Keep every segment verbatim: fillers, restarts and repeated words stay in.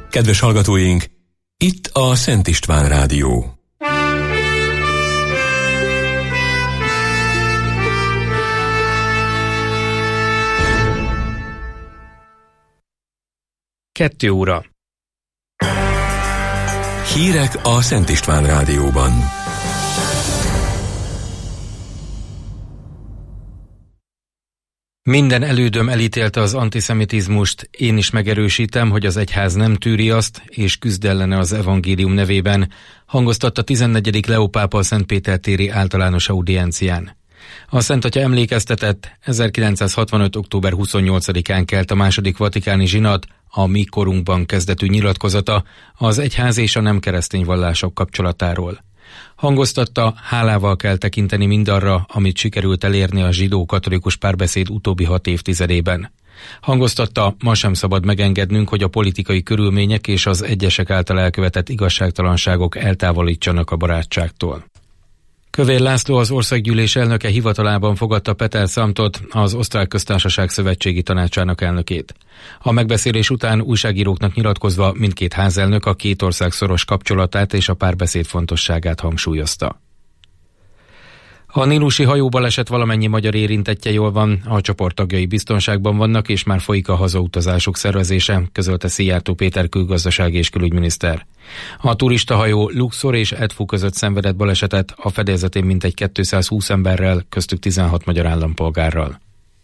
Kedves hallgatóink, itt a Szent István Rádió. Kettő óra. Hírek a Szent István Rádióban. Minden elődöm elítélte az antiszemitizmust, én is megerősítem, hogy az egyház nem tűri azt, és küzd ellene az evangélium nevében, hangoztatta tizennegyedik Leó pápa a Szentpétertéri általános audiencián. A Szent Atya emlékeztetett, ezerkilencszázhatvanöt. október huszonnyolcadikán kelt a második vatikáni zsinat, a mi korunkban kezdetű nyilatkozata az egyház és a nem keresztény vallások kapcsolatáról. Hangoztatta, hálával kell tekinteni mindarra, amit sikerült elérni a zsidó-katolikus párbeszéd utóbbi hat évtizedében. Hangoztatta, ma sem szabad megengednünk, hogy a politikai körülmények és az egyesek által elkövetett igazságtalanságok eltávolítsanak a barátságtól. Kövér László, az Országgyűlés elnöke hivatalában fogadta Peter Samtot, az Osztrák Köztársaság Szövetségi Tanácsának elnökét. A megbeszélés után újságíróknak nyilatkozva mindkét házelnök a két ország szoros kapcsolatát és a párbeszéd fontosságát hangsúlyozta. A nílusi hajóbaleset valamennyi magyar érintettje jól van, a csoport tagjai biztonságban vannak, és már folyik a hazautazások szervezése, közölte Szijjártó Péter külgazdasági és külügyminiszter. A turistahajó Luxor és Edfu között szenvedett balesetet, a fedélzetén mintegy kétszázhúsz emberrel, köztük tizenhat magyar állampolgárral.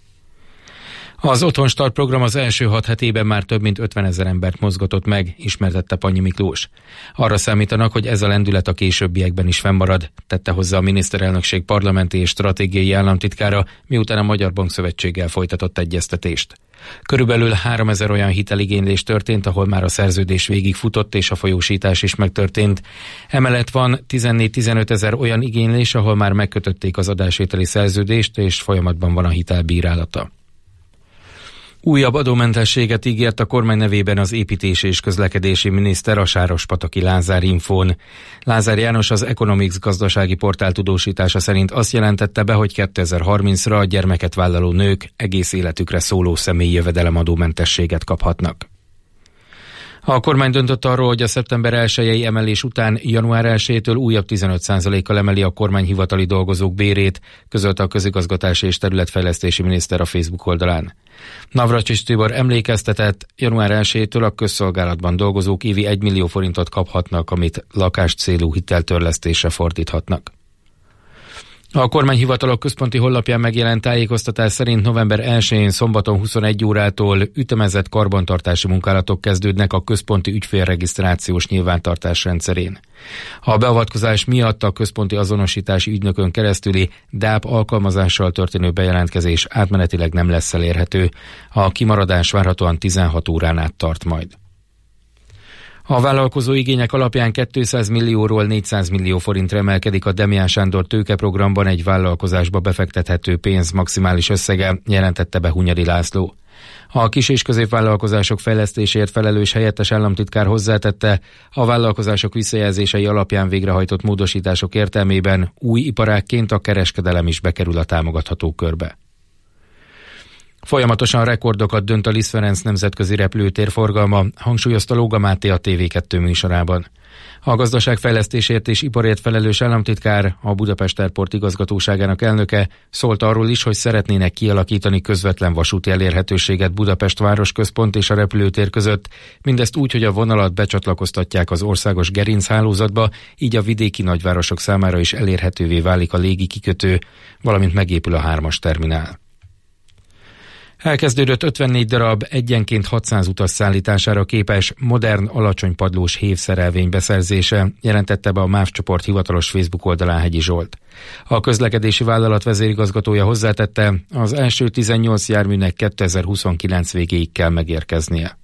Az Otthonstart program az első hat hetében már több mint ötvenezer embert mozgatott meg, ismertette Pannyi Miklós. Arra számítanak, hogy ez a lendület a későbbiekben is fennmarad, tette hozzá a miniszterelnökség parlamenti és stratégiai államtitkára, miután a Magyar Bankszövetséggel folytatott egyeztetést. Körülbelül háromezer olyan hiteligénylés történt, ahol már a szerződés végigfutott és a folyósítás is megtörtént. Emellett van tizennégy-tizenöt ezer olyan igénylés, ahol már megkötötték az adásvételi szerződést és folyamatban van a hitelbírálata. Újabb adómentességet ígért a kormány nevében az építési és közlekedési miniszter a Sárospataki Lázár Infón. Lázár János az Economics gazdasági portál tudósítása szerint azt jelentette be, hogy kétezer-harmincra a gyermeket vállaló nők egész életükre szóló személyi jövedelemadómentességet kaphatnak. A kormány döntött arról, hogy a szeptember elsejei emelés után január elsejétől újabb tizenöt százalékkal emeli a kormányhivatali dolgozók bérét, közölte a közigazgatási és területfejlesztési miniszter a Facebook oldalán. Navracsics Tibor emlékeztetett, január elsejétől a közszolgálatban dolgozók évi egy millió forintot kaphatnak, amit lakáscélú hiteltörlesztésre fordíthatnak. A kormányhivatalok központi honlapján megjelent tájékoztatás szerint november elsején szombaton huszonegy órától ütemezett karbantartási munkálatok kezdődnek a központi ügyfélregisztrációs nyilvántartás rendszerén. A beavatkozás miatt a központi azonosítási ügynökön keresztüli dáp alkalmazással történő bejelentkezés átmenetileg nem lesz elérhető. A kimaradás várhatóan tizenhat órán át tart majd. A vállalkozó igények alapján kétszáz millióról négyszáz millió forintra emelkedik a Demián Sándor tőkeprogramban egy vállalkozásba befektethető pénz maximális összege, jelentette be Hunyadi László. A kis- és középvállalkozások fejlesztéséért felelős helyettes államtitkár hozzátette, a vállalkozások visszajelzései alapján végrehajtott módosítások értelmében új iparágként a kereskedelem is bekerül a támogatható körbe. Folyamatosan rekordokat dönt a Liszt Ferenc nemzetközi repülőtér forgalma, hangsúlyozta Lóga Máté a té vé kettő műsorában. A gazdaságfejlesztésért és iparért felelős államtitkár, a Budapest Airport igazgatóságának elnöke szólt arról is, hogy szeretnének kialakítani közvetlen vasúti elérhetőséget Budapest városközpont és a repülőtér között, mindezt úgy, hogy a vonalat becsatlakoztatják az országos gerinchálózatba, így a vidéki nagyvárosok számára is elérhetővé válik a légi kikötő, valamint megépül a hármas terminál. Elkezdődött ötvennégy darab egyenként hatszáz utas szállítására képes, modern, alacsony padlós hévszerelvény beszerzése, jelentette be a MÁV csoport hivatalos Facebook oldalán Hegyi Zsolt. A közlekedési vállalat vezérigazgatója hozzátette, az első tizennyolc járműnek kétezer-huszonkilenc végéig kell megérkeznie.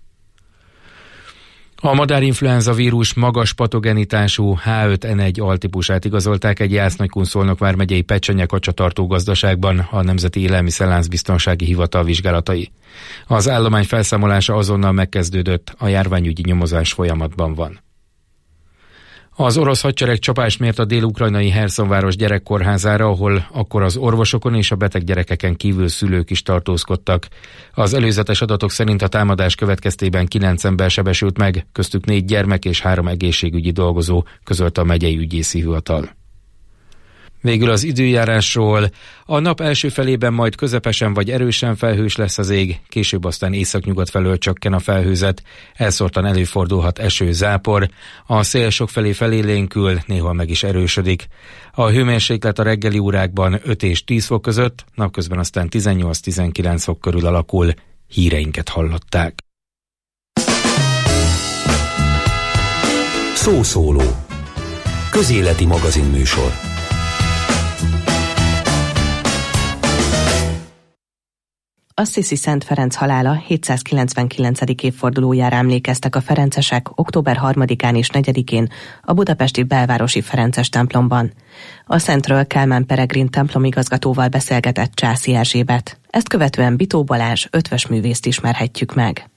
A madárinfluenza vírus magas patogenitású há öt en egy altípusát igazolták egy Jász-Nagykunszolnok vármegyei pecsenyekacsatartó gazdaságban a Nemzeti Élelmiszerláncbiztonsági Hivatal vizsgálatai. Az állomány felszámolása azonnal megkezdődött, a járványügyi nyomozás folyamatban van. Az orosz hadsereg csapást mért a dél-ukrajnai Herszonváros gyerekkórházára, ahol akkor az orvosokon és a beteg gyerekeken kívül szülők is tartózkodtak. Az előzetes adatok szerint a támadás következtében kilenc ember sebesült meg, köztük négy gyermek és három egészségügyi dolgozó, közölte a megyei ügyészi hivatal. Végül az időjárásról. A nap első felében majd közepesen vagy erősen felhős lesz az ég, később aztán északnyugat felől csökken a felhőzet, elszórtan előfordulhat eső, zápor, a szél sokfelé felélénkül, néhol meg is erősödik. A hőmérséklet a reggeli órákban öt és tíz fok között, napközben aztán tizennyolc-tizenkilenc fok körül alakul. Híreinket hallották. Szószóló. Közéleti magazinműsor. Assisi Szent Ferenc halála hétszázkilencvenkilencedik évfordulójára emlékeztek a ferencesek október harmadikán és negyedikén a budapesti belvárosi Ferences templomban. A szentről Kálmán Peregrin templomigazgatóval beszélgetett Császi Erzsébet. Ezt követően Bitó Balázs ötvös művészt ismerhetjük meg.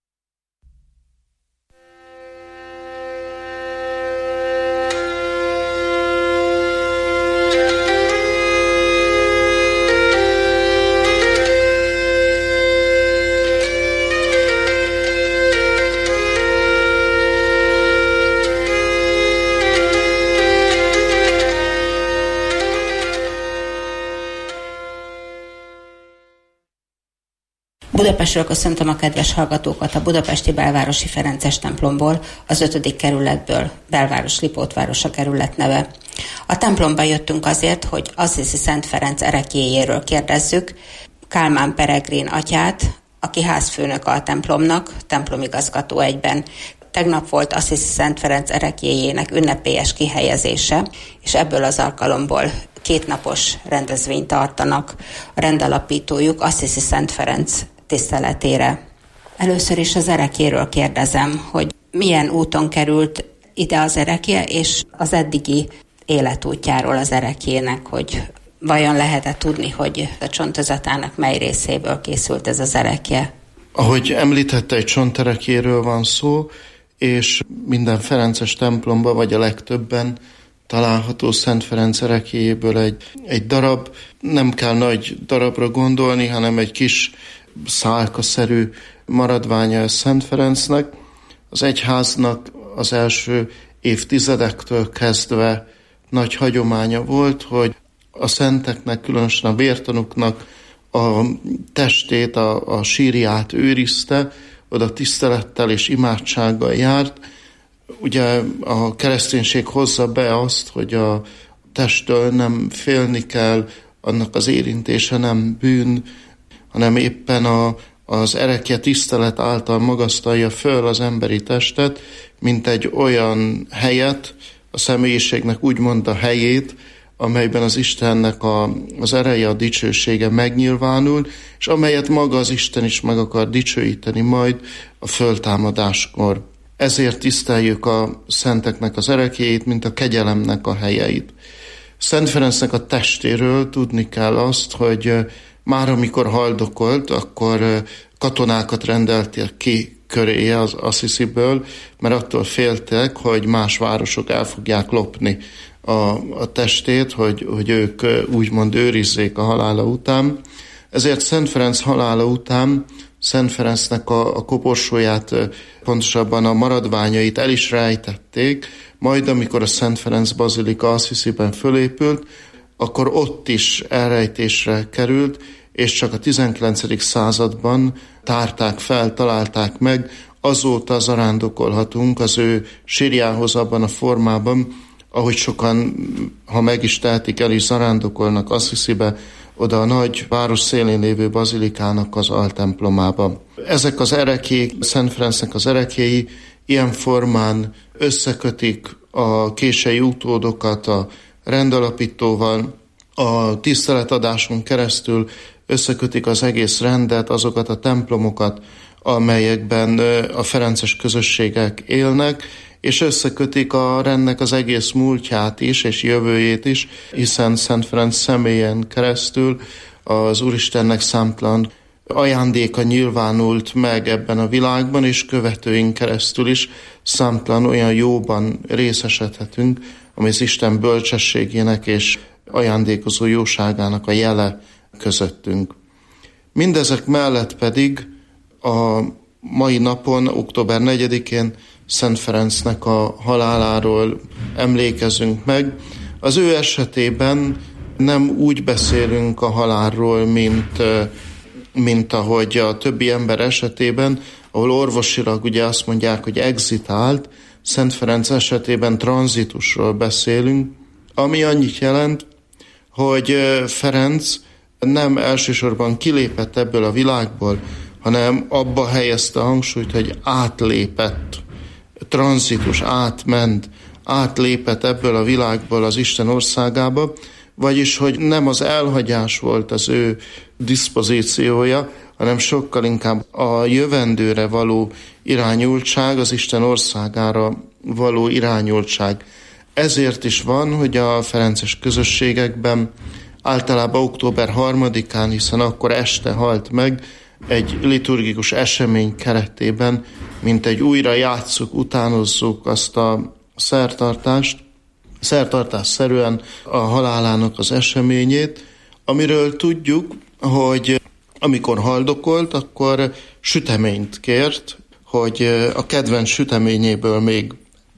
Budapestről köszöntöm a kedves hallgatókat a budapesti belvárosi Ferences templomból, az ötödik kerületből, belváros Lipótvárosa kerület neve. A templomba jöttünk azért, hogy Assisi Szent Ferenc ereklyéjéről kérdezzük Kálmán Peregrin atyát, aki házfőnök a templomnak, templomigazgató egyben. Tegnap volt Assisi Szent Ferenc ereklyéjének ünnepélyes kihelyezése, és ebből az alkalomból kétnapos rendezvényt tartanak a rendalapítójuk Assisi Szent Ferenc tiszteletére. Először is az ereklyéről kérdezem, hogy milyen úton került ide az ereklye, és az eddigi életútjáról az ereklyének, hogy vajon lehet-e tudni, hogy a csontozatának mely részéből készült ez az erekly. Ahogy említette, egy csontereklyéről van szó, és minden ferences templomban, vagy a legtöbben található Szent Ferenc ereklyéjéből egy, egy darab, nem kell nagy darabra gondolni, hanem egy kis szálkaszerű maradványa Szent Ferencnek. Az egyháznak az első évtizedektől kezdve nagy hagyománya volt, hogy a szenteknek, különösen a vértanúknak a testét, a, a sírját őrizte, oda tisztelettel és imádsággal járt. Ugye a kereszténység hozza be azt, hogy a testtől nem félni kell, annak az érintése nem bűn, hanem éppen a, az erekje tisztelet által magasztalja föl az emberi testet, mint egy olyan helyet, a személyiségnek úgymond a helyét, amelyben az Istennek a, az ereje, a dicsősége megnyilvánul, és amelyet maga az Isten is meg akar dicsőíteni majd a föltámadáskor. Ezért tiszteljük a szenteknek az ereklyéjét, mint a kegyelemnek a helyeit. Szent Ferencnek a testéről tudni kell azt, hogy már amikor haldokolt, akkor katonákat rendelték ki köréje az Assisiből, mert attól féltek, hogy más városok el fogják lopni a, a testét, hogy, hogy ők úgymond őrizzék a halála után. Ezért Szent Ferenc halála után Szent Ferencnek a, a koporsóját, pontosabban a maradványait el is rejtették, majd amikor a Szent Ferenc bazilika Assisiben fölépült, akkor ott is elrejtésre került, és csak a tizenkilencedik században tárták fel, találták meg, azóta zarándokolhatunk az ő sírjához abban a formában, ahogy sokan, ha meg is tehetik, el is zarándokolnak Assisibe, oda a nagy város szélén lévő bazilikának az altemplomába. Ezek az ereklyék, Szent Ferencnek az ereklyéi ilyen formán összekötik a kései utódokat a rendalapítóval, a tiszteletadáson keresztül összekötik az egész rendet, azokat a templomokat, amelyekben a ferences közösségek élnek, és összekötik a rendnek az egész múltját is, és jövőjét is, hiszen Szent Ferenc személyen keresztül az Úristennek számtalan ajándéka nyilvánult meg ebben a világban, és követőink keresztül is számtalan olyan jóban részesedhetünk, ami az Isten bölcsességének és ajándékozó jóságának a jele közöttünk. Mindezek mellett pedig a mai napon, október negyedikén Szent Ferencnek a haláláról emlékezünk meg. Az ő esetében nem úgy beszélünk a halálról, mint, mint ahogy a többi ember esetében, ahol orvosilag ugye azt mondják, hogy exitált, Szent Ferenc esetében tranzitusról beszélünk, ami annyit jelent, hogy Ferenc nem elsősorban kilépett ebből a világból, hanem abba helyezte a hangsúlyt, hogy átlépett, tranzitus, átment, átlépett ebből a világból az Isten országába, vagyis, hogy nem az elhagyás volt az ő diszpozíciója, hanem sokkal inkább a jövendőre való irányultság, az Isten országára való irányultság. Ezért is van, hogy a ferences közösségekben általában október harmadikán, hiszen akkor este halt meg, egy liturgikus esemény keretében, mint egy újra játsszuk, utánozzuk azt a szertartást, szertartásszerűen a halálának az eseményét, amiről tudjuk, hogy amikor haldokolt, akkor süteményt kért, hogy a kedvenc süteményéből még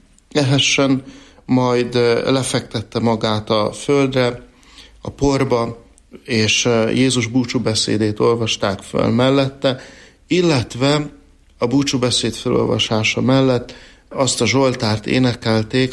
ehessen, majd lefektette magát a földre, a porba, és Jézus búcsúbeszédét olvasták föl mellette, illetve a búcsúbeszéd felolvasása mellett azt a zsoltárt énekelték, a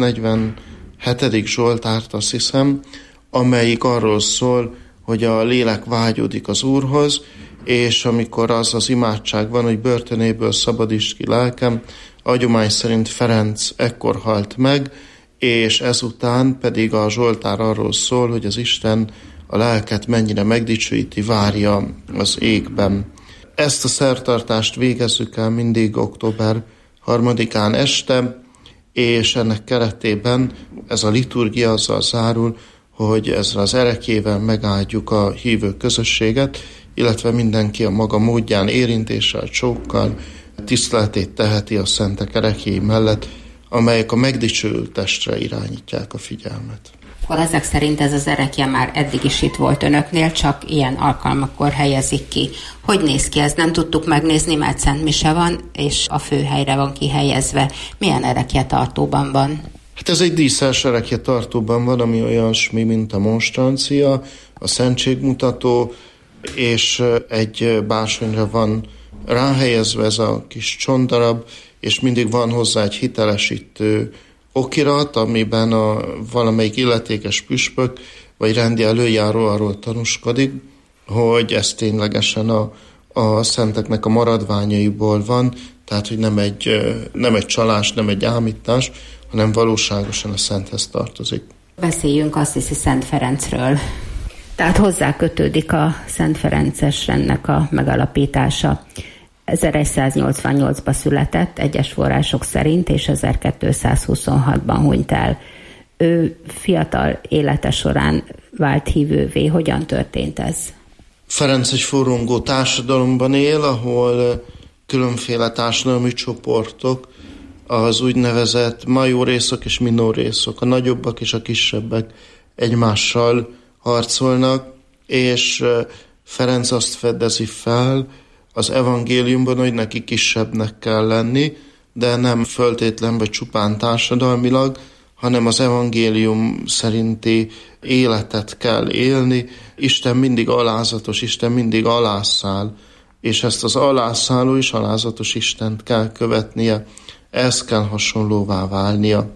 száznegyvenhetedik zsoltárt, azt hiszem, amelyik arról szól, hogy a lélek vágyódik az Úrhoz, és amikor az az imádság van, hogy börtönéből szabadítsd ki lelkem, a hagyomány szerint Ferenc ekkor halt meg, és ezután pedig a zsoltár arról szól, hogy az Isten a lelket mennyire megdicsőíti, várja az égben. Ezt a szertartást végezzük el mindig október harmadikán este, és ennek keretében ez a liturgia azzal zárul, hogy ezzel az erekjével megáldjuk a hívő közösséget, illetve mindenki a maga módján érintéssel, csókkal tiszteletét teheti a szentek erekjéi mellett, amelyek a megdicsőült testre irányítják a figyelmet. Akkor ezek szerint ez az erekje már eddig is itt volt önöknél, csak ilyen alkalmakkor helyezik ki. Hogy néz ki ez? Nem tudtuk megnézni, mert Szent Mise van, és a főhelyre van kihelyezve. Milyen erekje tartóban van? Hát ez egy díszes erekje tartóban van, ami olyasmi, mint a monstrancia, a szentségmutató, és egy bársonyra van ráhelyezve ez a kis csontdarab, és mindig van hozzá egy hitelesítő okirat, amiben a valamelyik illetékes püspök vagy rendi előjáró arról tanúskodik, hogy ez ténylegesen a, a szenteknek a maradványaiból van, tehát hogy nem egy, nem egy csalás, nem egy ámítás, hanem valóságosan a szenthez tartozik. Beszéljünk Assisi Szent Ferencről. Tehát hozzá kötődik a Szent Ferences rendnek a megalapítása. ezeregyszáznyolcvannyolcban született egyes források szerint, és ezerkétszázhuszonhatban hunyt el. Ő fiatal élete során vált hívővé. Hogyan történt ez? Ferenc egy forrongó társadalomban él, ahol különféle társadalmi csoportok, az úgynevezett majorészok és minorészok, a nagyobbak és a kisebbek egymással harcolnak, és Ferenc azt fedezi fel az evangéliumban, hogy neki kisebbnek kell lenni, de nem föltétlen vagy csupán társadalmilag, hanem az evangélium szerinti életet kell élni. Isten mindig alázatos, Isten mindig alászál, és ezt az alászáló és alázatos Istent kell követnie, ez kell hasonlóvá válnia.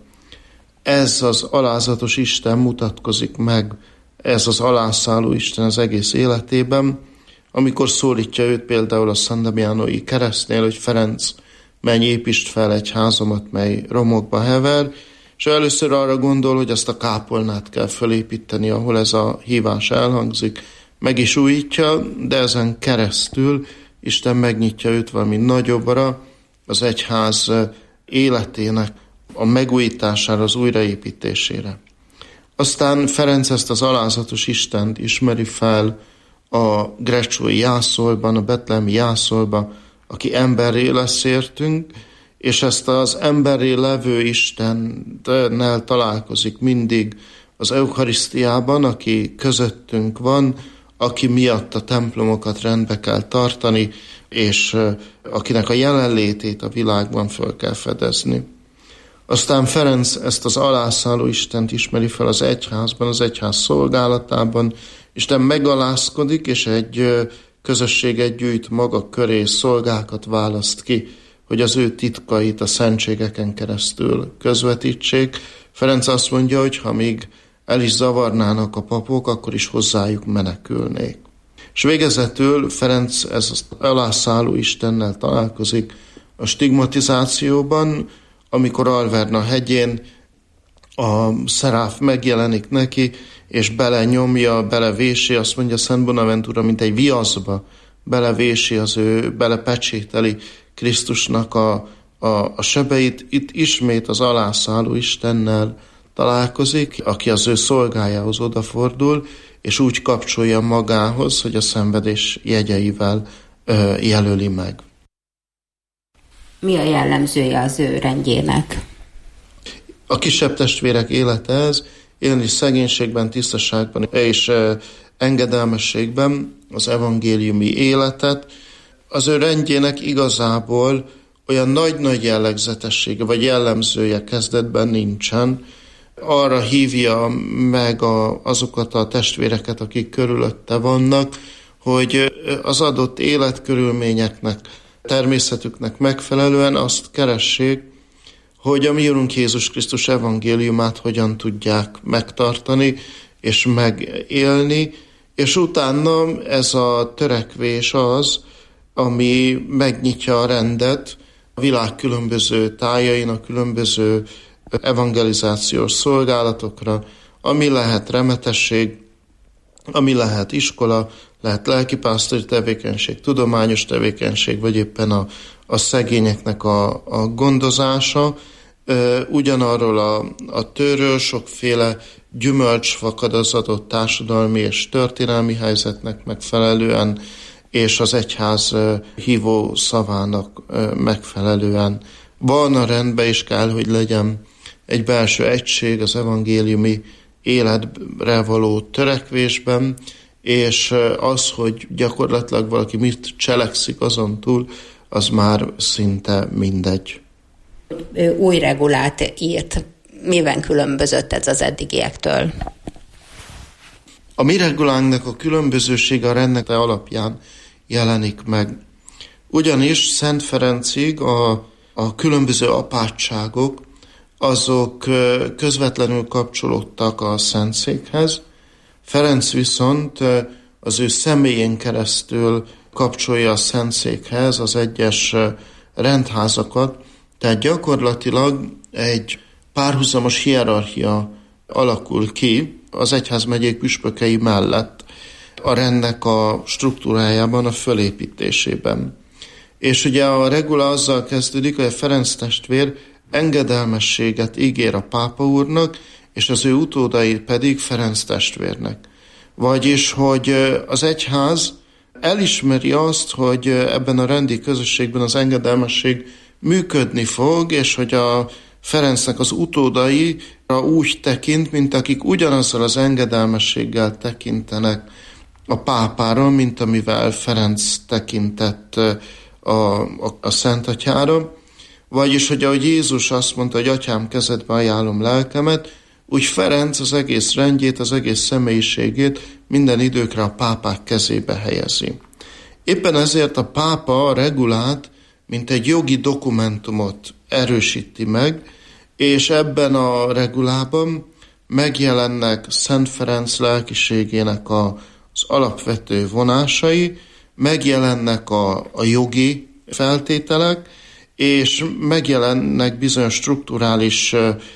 Ez az alázatos Isten mutatkozik meg, ez az alászáló Isten az egész életében, amikor szólítja őt például a San Damianói keresztnél, hogy Ferenc, menj, építsd fel egy házamat, mely romokba hever, és először arra gondol, hogy azt a kápolnát kell felépíteni, ahol ez a hívás elhangzik, meg is újítja, de ezen keresztül Isten megnyitja őt valami nagyobbra, az egyház életének a megújítására, az újraépítésére. Aztán Ferenc ezt az alázatos Istent ismeri fel a grecsói jászolban, a betlehemi jászolban, aki emberré lesz értünk, és ezt az emberré levő Istennel találkozik mindig az Eucharisztiában, aki közöttünk van, aki miatt a templomokat rendbe kell tartani, és akinek a jelenlétét a világban föl kell fedezni. Aztán Ferenc ezt az alászálló Istent ismeri fel az egyházban, az egyház szolgálatában, Isten megalázkodik, és egy közösséget gyűjt maga köré, szolgákat választ ki, hogy az ő titkait a szentségeken keresztül közvetítsék. Ferenc azt mondja, hogy ha még el is zavarnának a papok, akkor is hozzájuk menekülnék. És végezetül Ferenc ez az alászálló Istennel találkozik a stigmatizációban, amikor Alverna hegyén a szeráf megjelenik neki, és belenyomja, belevési, azt mondja Szent Bonaventura, mint egy viaszba, belevési az ő, belepecsételi Krisztusnak a, a, a sebeit. Itt ismét az alászálló Istennel találkozik, aki az ő szolgájához odafordul, és úgy kapcsolja magához, hogy a szenvedés jegyeivel ö, jelöli meg. Mi a jellemzője az ő rendjének? A kisebb testvérek élete ez, élni szegénységben, tisztaságban és ö, engedelmességben az evangéliumi életet. Az ő rendjének igazából olyan nagy-nagy jellegzetessége vagy jellemzője kezdetben nincsen. Arra hívja meg a, azokat a testvéreket, akik körülötte vannak, hogy az adott életkörülményeknek, természetüknek megfelelően azt keressék, hogy a mi Urunk Jézus Krisztus evangéliumát hogyan tudják megtartani és megélni, és utána ez a törekvés az, ami megnyitja a rendet a világ különböző tájain, a különböző evangelizációs szolgálatokra, ami lehet remetesség, ami lehet iskola, lehet lelkipásztori tevékenység, tudományos tevékenység, vagy éppen a, a szegényeknek a, a gondozása. Ugyanarról a, a tőről sokféle gyümölcs fakad az adott társadalmi és történelmi helyzetnek megfelelően, és az egyház hívó szavának megfelelően. Van a rendben, és kell, hogy legyen egy belső egység az evangéliumi életre való törekvésben, és az, hogy gyakorlatilag valaki mit cselekszik azon túl, az már szinte mindegy. Ő új regulát írt. Miben különbözött ez az eddigiektől? A mi regulánknak a különbözősége a rendnek alapján jelenik meg. Ugyanis Szent Ferencig a, a különböző apátságok azok közvetlenül kapcsolódtak a Szentszékhez. Ferenc viszont az ő személyén keresztül kapcsolja a Szentszékhez az egyes rendházakat, tehát gyakorlatilag egy párhuzamos hierarchia alakul ki az egyházmegyék püspökei mellett a rendnek a struktúrájában, a fölépítésében. És ugye a regula azzal kezdődik, hogy a Ferenc testvér engedelmességet ígér a pápa úrnak, és az ő utódai pedig Ferenc testvérnek. Vagyis, hogy az egyház elismeri azt, hogy ebben a rendi közösségben az engedelmesség működni fog, és hogy a Ferencnek az utódaira úgy tekint, mint akik ugyanazzal az engedelmességgel tekintenek a pápára, mint amivel Ferenc tekintett a, a, a Szent Atyára. Vagyis, hogy ahogy Jézus azt mondta, hogy Atyám, kezedbe ajánlom lelkemet, úgy Ferenc az egész rendjét, az egész személyiségét minden időkre a pápák kezébe helyezi. Éppen ezért a pápa a regulát, mint egy jogi dokumentumot erősíti meg, és ebben a regulában megjelennek Szent Ferenc lelkiségének a, az alapvető vonásai, megjelennek a, a jogi feltételek, és megjelennek bizonyos strukturális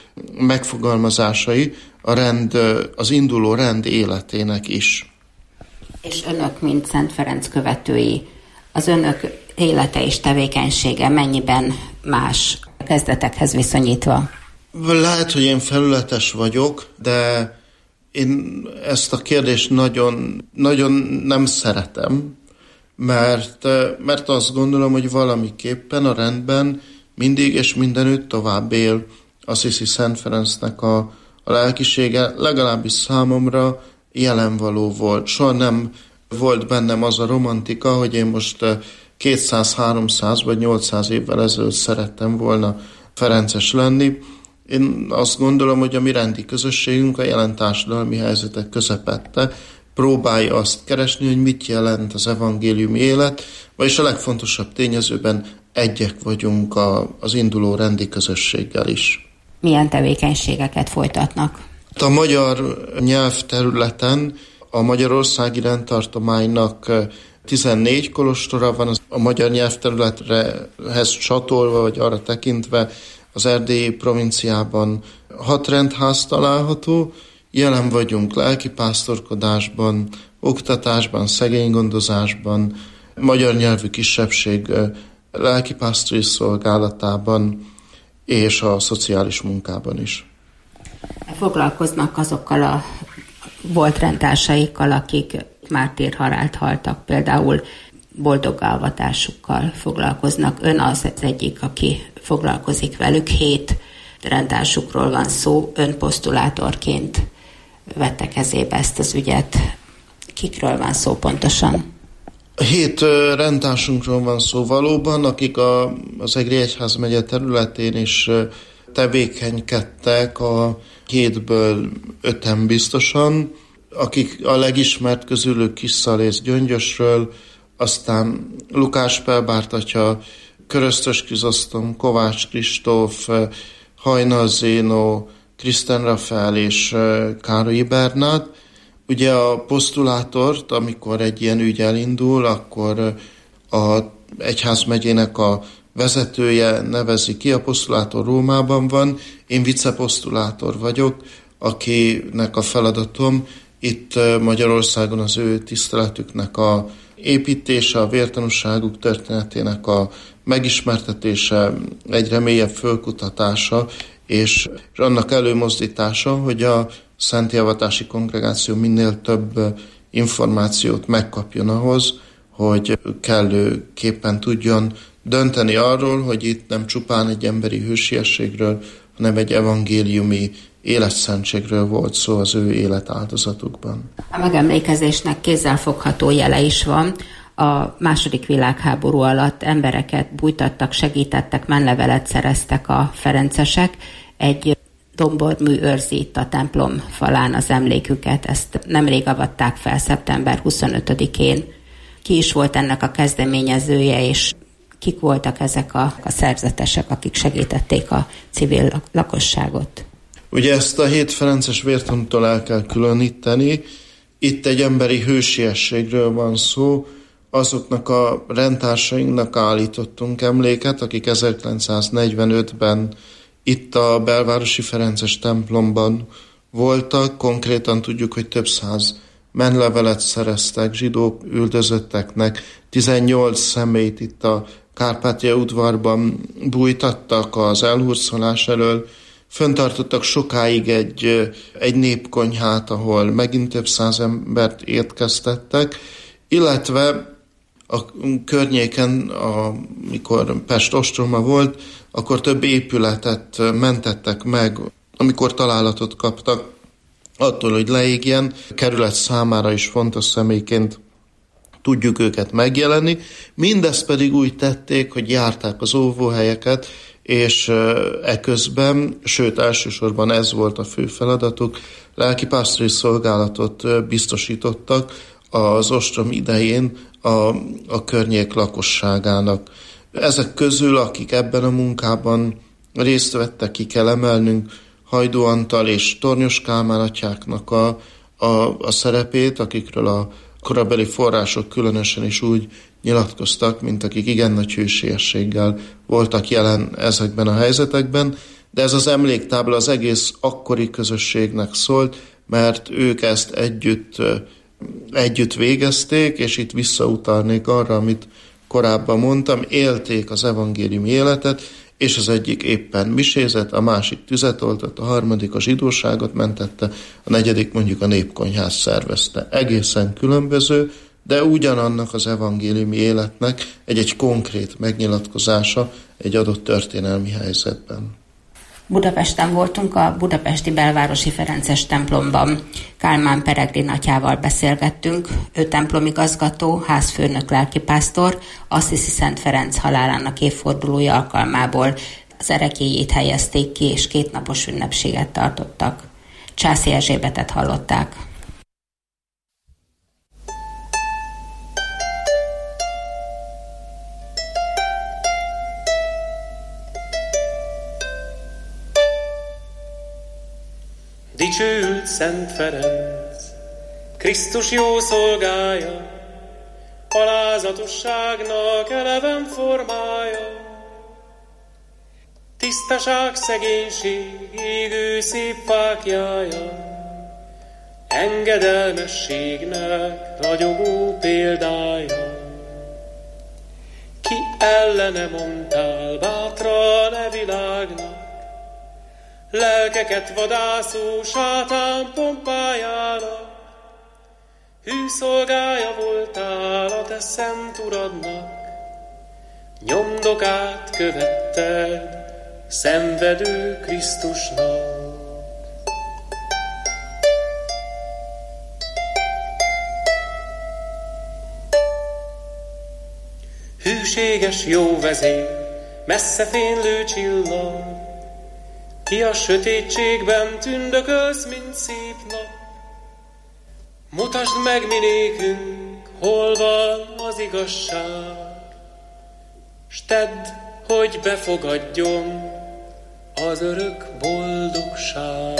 megfogalmazásai a rend, az induló rend életének is. És önök, mint Szent Ferenc követői, az önök élete és tevékenysége mennyiben más kezdetekhez viszonyítva? Lehet, hogy én felületes vagyok, de Én ezt a kérdést nagyon, nagyon nem szeretem, mert, mert azt gondolom, hogy valamiképpen a rendben mindig és mindenütt tovább él Assisi Szent Ferencnek a, a lelkisége, legalábbis számomra jelenvaló volt. Soha nem volt bennem az a romantika, hogy én most kétszáz, háromszáz vagy nyolcszáz évvel ezelőtt szerettem volna ferences lenni. Én azt gondolom, hogy a mi rendi közösségünk a jelen társadalmi helyzetek közepette próbálja azt keresni, hogy mit jelent az evangéliumi élet, vagyis a legfontosabb tényezőben egyek vagyunk a, az induló rendi közösséggel is. Milyen tevékenységeket folytatnak? A magyar nyelvterületen a Magyarországi rendtartománynak tizennégy kolostora van, a magyar nyelvterülethez csatolva, vagy arra tekintve az erdélyi provinciában hat rendház található. Jelen vagyunk lelkipásztorkodásban, oktatásban, szegénygondozásban, magyar nyelvű kisebbség lelkipásztori szolgálatában és a szociális munkában is. Foglalkoznak azokkal a volt rendtársaikkal, akik mártírhalált haltak, például boldogálvatásukkal foglalkoznak. Ön az egyik, aki foglalkozik velük. Hét rendtársukról van szó, ön posztulátorként vette kezébe ezt az ügyet. Kikről van szó pontosan? Hét rendtársunkról van szó valóban, akik a, az Egri Egyházmegye területén is tevékenykedtek, a hétből öten biztosan, akik a legismert közülük Kisszalész Gyöngyösről, aztán Lukás Pelbárt atya, Köröztös Krizosztom, Kovács Kristóf, Hajnal Zénó, Kriszten Rafael és Károlyi Bernát. Ugye a posztulátort, amikor egy ilyen ügy elindul, akkor a egyházmegyének a vezetője nevezi ki, a posztulátor Rómában van, én viceposztulátor vagyok, akinek a feladatom itt Magyarországon az ő tiszteletüknek a építése, a vértanúságuk történetének a megismertetése, egyre mélyebb fölkutatása, és annak előmozdítása, hogy a Szentjavatási Kongregáció minél több információt megkapjon ahhoz, hogy kellőképpen tudjon dönteni arról, hogy itt nem csupán egy emberi hősiességről, hanem egy evangéliumi életszentségről volt szó az ő életáldozatukban. A megemlékezésnek kézzelfogható jele is van. A második világháború alatt embereket bújtattak, segítettek, menlevelet szereztek a ferencesek. Egy dombormű őrzi itt a templom falán az emléküket. Ezt nemrég avatták fel szeptember huszonötödikén. Ki is volt ennek a kezdeményezője, és kik voltak ezek a, a szerzetesek, akik segítették a civil lakosságot? Ugye ezt a hét ferences vértanútól el kell különíteni. Itt egy emberi hősiességről van szó. Azoknak a rendtársainknak állítottunk emléket, akik ezerkilencszáznegyvenötben itt a belvárosi ferences templomban voltak. Konkrétan tudjuk, hogy több száz menlevelet szereztek zsidó üldözötteknek. tizennyolc személyt itt a Kárpátia udvarban bújtattak az elhurcolás elől. Föntartottak sokáig egy, egy népkonyhát, ahol megint több száz embert étkeztettek, illetve a környéken, amikor Pest ostroma volt, akkor több épületet mentettek meg, amikor találatot kaptak attól, hogy leégjen. A kerület számára is fontos személyként tudjuk őket megjelenni. Mindezt pedig úgy tették, hogy járták az óvóhelyeket, és eközben, sőt elsősorban ez volt a fő feladatuk, lelkipásztori szolgálatot biztosítottak az ostrom idején a, a környék lakosságának. Ezek közül, akik ebben a munkában részt vettek, ki kell emelnünk Hajdú Antal és Tornyos Kálmán atyáknak a, a, a szerepét, akikről a korabeli források különösen is úgy nyilatkoztak, mint akik igen nagy hősiességgel voltak jelen ezekben a helyzetekben, de ez az emléktábla az egész akkori közösségnek szólt, mert ők ezt együtt, együtt végezték, és itt visszautalnék arra, amit korábban mondtam, élték az evangéliumi életet, és az egyik éppen misézett, a másik tüzet oltott, a harmadik a zsidóságot mentette, a negyedik mondjuk a népkonyhát szervezte. Egészen különböző, de ugyanannak az evangéliumi életnek egy-egy konkrét megnyilatkozása egy adott történelmi helyzetben. Budapesten voltunk, a budapesti belvárosi ferences templomban. Kálmán Peregrin atyával beszélgettünk, ő templomigazgató, házfőnök, lelkipásztor, Assisi Szent Ferenc halálának évfordulója alkalmából az ereklyéjét helyezték ki, és kétnapos ünnepséget tartottak. Császi Erzsébetet hallották. Dicsőült Szent Ferenc, Krisztus jó szolgája, alázatosságnak eleven formája. Tisztaság, szegénység, égő szép fáklyája, engedelmességnek ragyogó példája. Ki ellene mondtál bátran e világnak, lelkeket vadászó sátán pompájának, hű szolgája voltál a te szent uradnak, nyomdokát követted szenvedő Krisztusnak. Hűséges jó vezér, messze fénylő csillag, ki a sötétségben tündökölsz, mint szép nap. Mutasd meg mi nékünk, hol van az igazság, s tedd, hogy befogadjon az örök boldogság.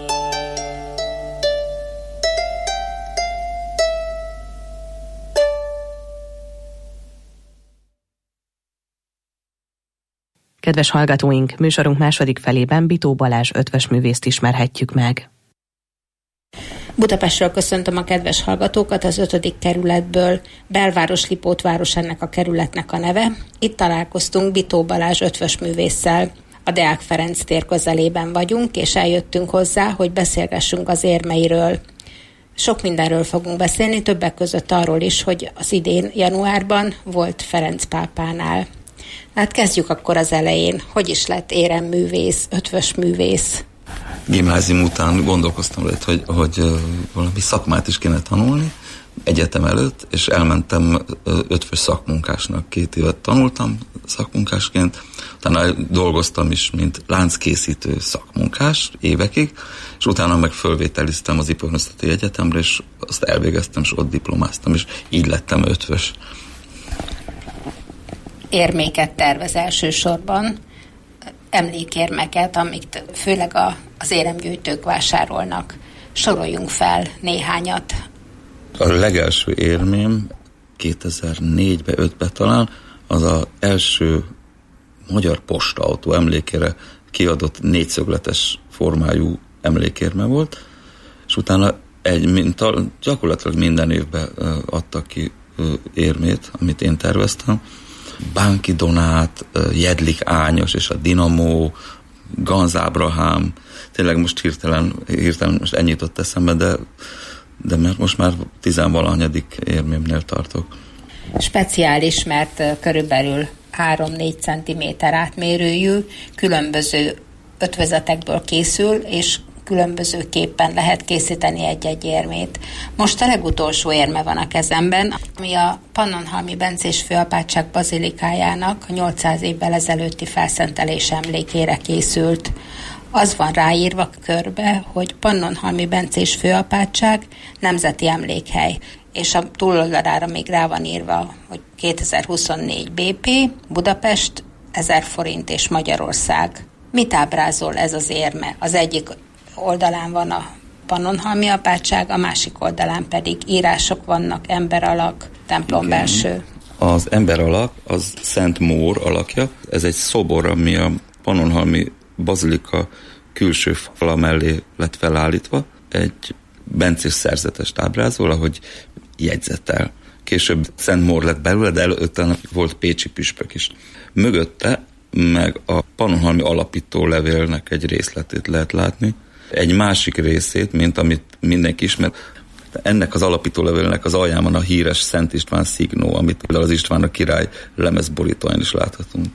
Kedves hallgatóink, műsorunk második felében Bitó Balázs ötvösművészt ismerhetjük meg. Budapestről köszöntöm a kedves hallgatókat, az ötödik kerületből. Belváros Lipótváros ennek a kerületnek a neve. Itt találkoztunk Bitó Balázs ötvösművésszel. A Deák Ferenc tér közelében vagyunk, és eljöttünk hozzá, hogy beszélgessünk az érmeiről. Sok mindenről fogunk beszélni, többek között arról is, hogy az idén januárban volt Ferenc pápánál. Hát kezdjük akkor az elején. Hogy is lett éremművész, ötvösművész? Gimnázium után gondolkoztam rajta, hogy, hogy valami szakmát is kéne tanulni egyetem előtt, és elmentem ötvös szakmunkásnak. Két évet tanultam szakmunkásként, utána dolgoztam is, mint lánckészítő szakmunkás évekig, és utána meg fölvételiztem az Iparművészeti Egyetemre, és azt elvégeztem, és ott diplomáztam, és így lettem ötvös. Érméket tervez elsősorban, emlékérmeket, amit főleg a, az éremgyűjtők vásárolnak. Soroljunk fel néhányat. A legelső érmém kétezer-négyben, ötben talán, az az első magyar postaautó emlékére kiadott négyszögletes formájú emlékérme volt, és utána egy minta, gyakorlatilag minden évben adtak ki érmét, amit én terveztem. Bánki Donát, Jedlik Ányos és a Dinamo, Ganz Ábrahám, tényleg most hirtelen, hirtelen most ennyit ott eszembe, de, de mert most már tizenvalahanyadik érmémnél tartok. Speciális, mert körülbelül három-négy centiméter átmérőjű, különböző ötvözetekből készül, és különbözőképpen lehet készíteni egy-egy érmét. Most a legutolsó érme van a kezemben, ami a Pannonhalmi Bencés főapátság bazilikájának nyolcszáz évvel ezelőtti felszentelés emlékére készült. Az van ráírva körbe, hogy Pannonhalmi Bencés főapátság nemzeti emlékhely, és a túloldalára még rá van írva, hogy kétezer-huszonnégy bé pé, Budapest, ezer forint és Magyarország. Mit ábrázol ez az érme? Az egyik oldalán van a Pannonhalmi apátság, a másik oldalán pedig írások vannak, emberalak, templom belső. Az emberalak az Szent Mór alakja, ez egy szobor, ami a Pannonhalmi bazilika külső fala mellé lett felállítva, egy bencés szerzetest ábrázol, ahogy jegyzettel. Később Szent Mór lett belőle, de előtte volt pécsi püspök is. Mögötte meg a pannonhalmi alapító levélnek egy részletét lehet látni. Egy másik részét, mint amit mindenki ismer, ennek az alapító levélnek az alján van a híres Szent István szignó, amit például az István a király lemezborítóján is láthatunk.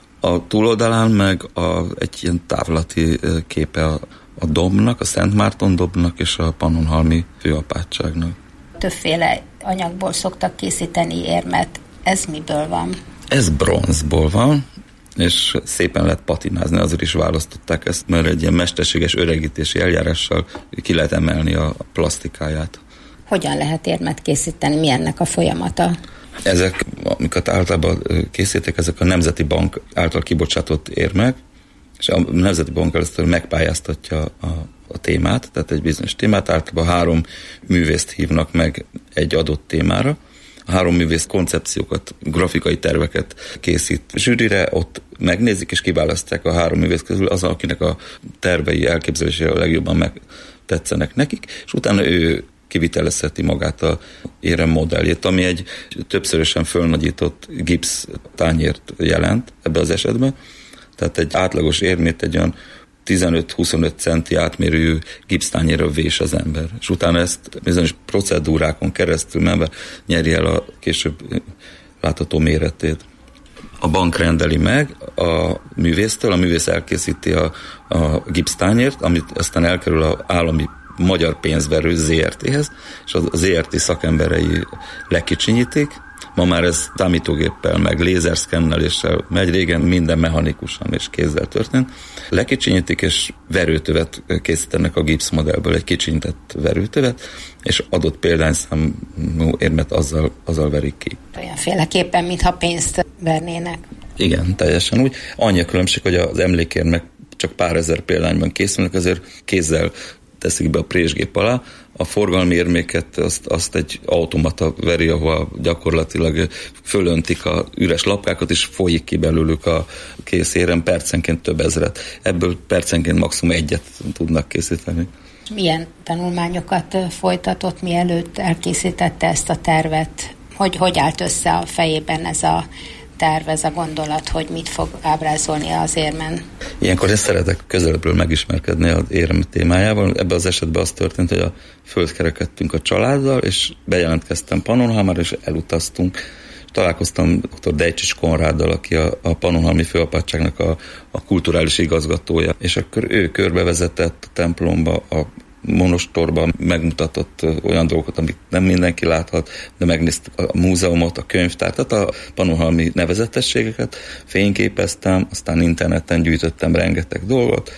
A túloldalán meg a, egy ilyen távlati képe a, a dombnak, a Szent Márton dombnak és a pannonhalmi főapátságnak. Többféle anyagból szoktak készíteni érmet. Ez miből van? Ez bronzból van, és szépen lehet patinázni, azért is választották ezt, mert egy ilyen mesterséges öregítési eljárással ki lehet emelni a plastikáját. Hogyan lehet érmet készíteni? Mi ennek a folyamata? Ezek, amiket általában készítik, ezek a Nemzeti Bank által kibocsátott érmek, és a Nemzeti Bank először megpályáztatja a, a témát, tehát egy bizonyos témát, általában három művészt hívnak meg egy adott témára. A három művész koncepciókat, grafikai terveket készít zsűrire, ott megnézik és kiválasztják a három művész közül az, akinek a tervei, elképzelései a legjobban megtetszenek nekik, és utána ő kivitelezheti magát a érem modelljét, ami egy többszörösen fölnagyított gipsz tányért jelent ebbe az esetben. Tehát egy átlagos érmét egy olyan tizenöt-huszonöt centi átmérőjű gipsztányérra vés az ember. És utána ezt bizonyos procedúrákon keresztül ember nyeri el a később látható méretét. A bank rendeli meg a művésztől, a művész elkészíti a, a gipsztányért, amit aztán elkerül az állami magyar pénzverő zé er té-hez, és a zé er té szakemberei lekicsinyítik. Ma már ez számítógéppel, meg lézerszkenneléssel megy, régen minden mechanikusan és kézzel történt. Lekicsinyítik, és verőtövet készítenek a gipszmodellből, egy kicsinyített verőtövet, és adott példányszámú érmet azzal, azzal verik ki. Olyanféleképpen, mintha pénzt vernének. Igen, teljesen úgy. Annyi a különbség, hogy az emlékérmek csak pár ezer példányban készülnek, azért kézzel teszik be a présgép alá. A forgalmi érméket azt, azt egy automata veri, ahol gyakorlatilag fölöntik a üres lapkákat, és folyik ki belőlük a kész érem, percenként több ezret. Ebből percenként maximum egyet tudnak készíteni. Milyen tanulmányokat folytatott, mielőtt elkészítette ezt a tervet? Hogy, hogy állt össze a fejében ez a terv, ez a gondolat, hogy mit fog ábrázolni az érmen? Ilyenkor én szeretek közelebbről megismerkedni az érem témájával. Ebben az esetben az történt, hogy a földkerekedtünk a családdal, és bejelentkeztem Pannonhalmára, és elutaztunk. Találkoztam dr. Dejcsics Konráddal, aki a, a Pannonhalmi főapátságnak a, a kulturális igazgatója, és akkor ő körbevezetett a templomba, a monostorban, megmutatott olyan dolgokat, amit nem mindenki láthat, de megnéztük a múzeumot, a könyvtárt, tehát a pannonhalmi nevezetességeket, fényképeztem, aztán interneten gyűjtöttem rengeteg dolgot,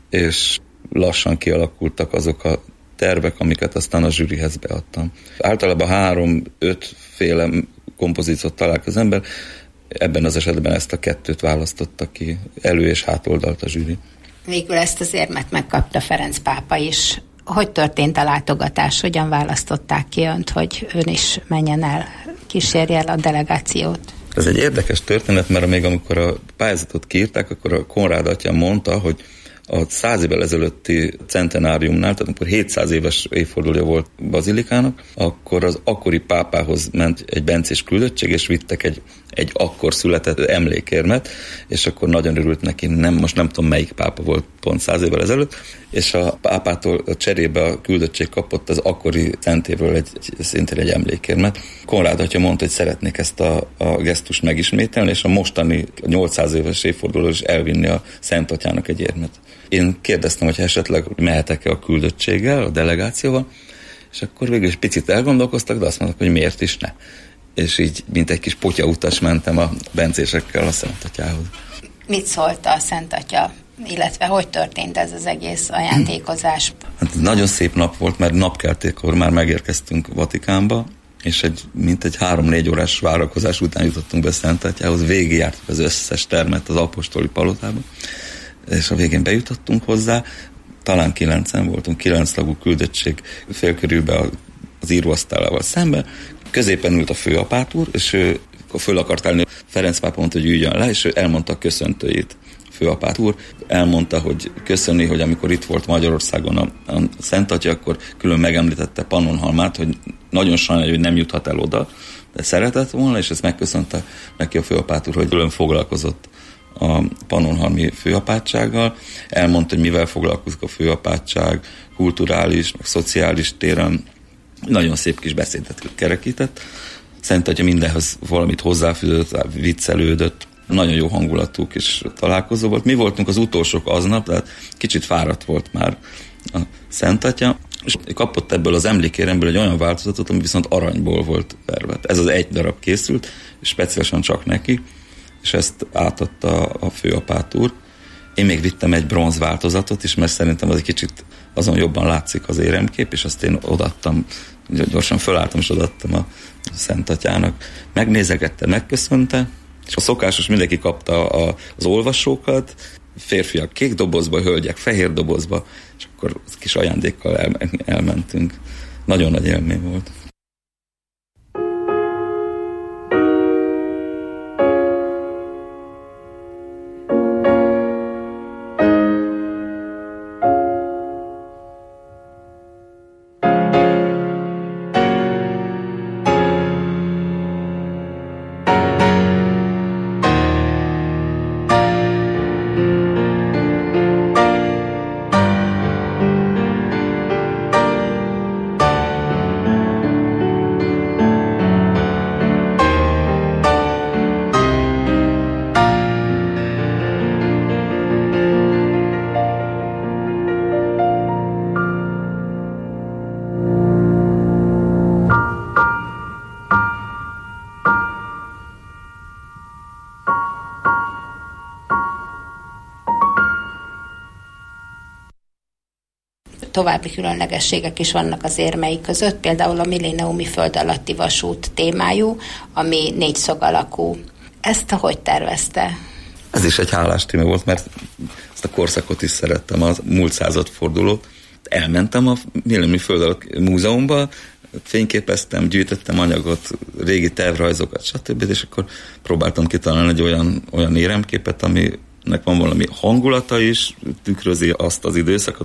és lassan kialakultak azok a tervek, amiket aztán a zsűrihez beadtam. Általában három-öt féle kompozíciót talál az ember, ebben az esetben ezt a kettőt választotta ki, elő- és hátoldalt a zsűri. Végül ezt az érmet megkapta Ferenc pápa is. Hogy történt a látogatás? Hogyan választották ki önt, hogy ön is menjen el, kísérje el a delegációt? Ez egy érdekes történet, mert még amikor a pályázatot kiírták, akkor a Konrád atya mondta, hogy a száz évvel ezelőtti centenáriumnál, tehát amikor hétszáz éves évfordulója volt Bazilikának, akkor az akkori pápához ment egy bencés küldöttség, és vittek egy, egy akkor született emlékérmet, és akkor nagyon örült neki, nem, most nem tudom melyik pápa volt pont száz évvel ezelőtt, és a pápától a cserébe a küldöttség kapott az akkori szentéről egy, egy, szintén egy emlékérmet. Konrád atya mondta, hogy szeretnék ezt a, a gesztust megismételni, és a mostani nyolcszáz éves évfordulóra is elvinni a Szent Atyának egy érmet. Én kérdeztem, hogy esetleg mehetek-e a küldöttséggel, a delegációval, és akkor végül is picit elgondolkoztak, de azt mondták, hogy miért is ne. És így, mint egy kis potyautas mentem a bencésekkel a Szent Atyához. Mit szólt a Szent Atya, illetve hogy történt ez az egész ajándékozás? Hát nagyon szép nap volt, mert napkeltékor már megérkeztünk Vatikánba, és egy, mint egy három-négy órás várakozás után jutottunk be Szent Atyához, végigjártuk az összes termet az apostoli palotában, és a végén bejutottunk hozzá, talán kilencen voltunk, kilenc tagú küldöttség félkörülbe az íróasztalával szemben, középen ült a főapát úr, és ő föl akart állni, Ferenc pápa mondta, hogy üljön le, és ő elmondta a köszöntőjét. Főapát úr elmondta, hogy köszöni, hogy amikor itt volt Magyarországon a, a Szent Atya, akkor külön megemlítette Pannonhalmát, hogy nagyon sajnálja, hogy nem juthat el oda, de szeretett volna, és ezt megköszönte neki a főapát úr, hogy külön foglalkozott a pannonhalmi főapátsággal. Elmondta, hogy mivel foglalkozik a főapátság, kulturális, meg szociális téren. Nagyon szép kis beszédet kerekített. Szerintem, hogy mindenhez valamit hozzáfűzött, viccelődött. Nagyon jó hangulatú kis találkozó volt. Mi voltunk az utolsók aznap, tehát kicsit fáradt volt már a Szent Atya, és kapott ebből az emlékéremből egy olyan változatot, ami viszont aranyból volt verve. Ez az egy darab készült, és speciálisan csak neki, és ezt átadta a főapát úr. Én még vittem egy bronz változatot is, mert szerintem az egy kicsit azon jobban látszik az éremkép, és azt én odaadtam, gyorsan fölálltam, és odaadtam a Szent Atyának. Megnézegette, megköszönte, és a szokásos mindenki kapta a, az olvasókat, férfiak kék dobozba, hölgyek fehér dobozba, és akkor kis ajándékkal el, elmentünk. Nagyon nagy élmény volt. További különlegességek is vannak az érmei között, például a milléniumi föld alatti vasút témájú, ami négyszög alakú. Ezt hogy tervezte? Ez is egy hálás téma volt, mert ezt a korszakot is szerettem, a múlt századfordulót. Elmentem a milléniumi föld alatti múzeumba, fényképeztem, gyűjtöttem anyagot, régi tervrajzokat, stb. És akkor próbáltam kitalálni egy olyan, olyan éremképet, aminek van valami hangulata is, tükrözi azt az időszakot,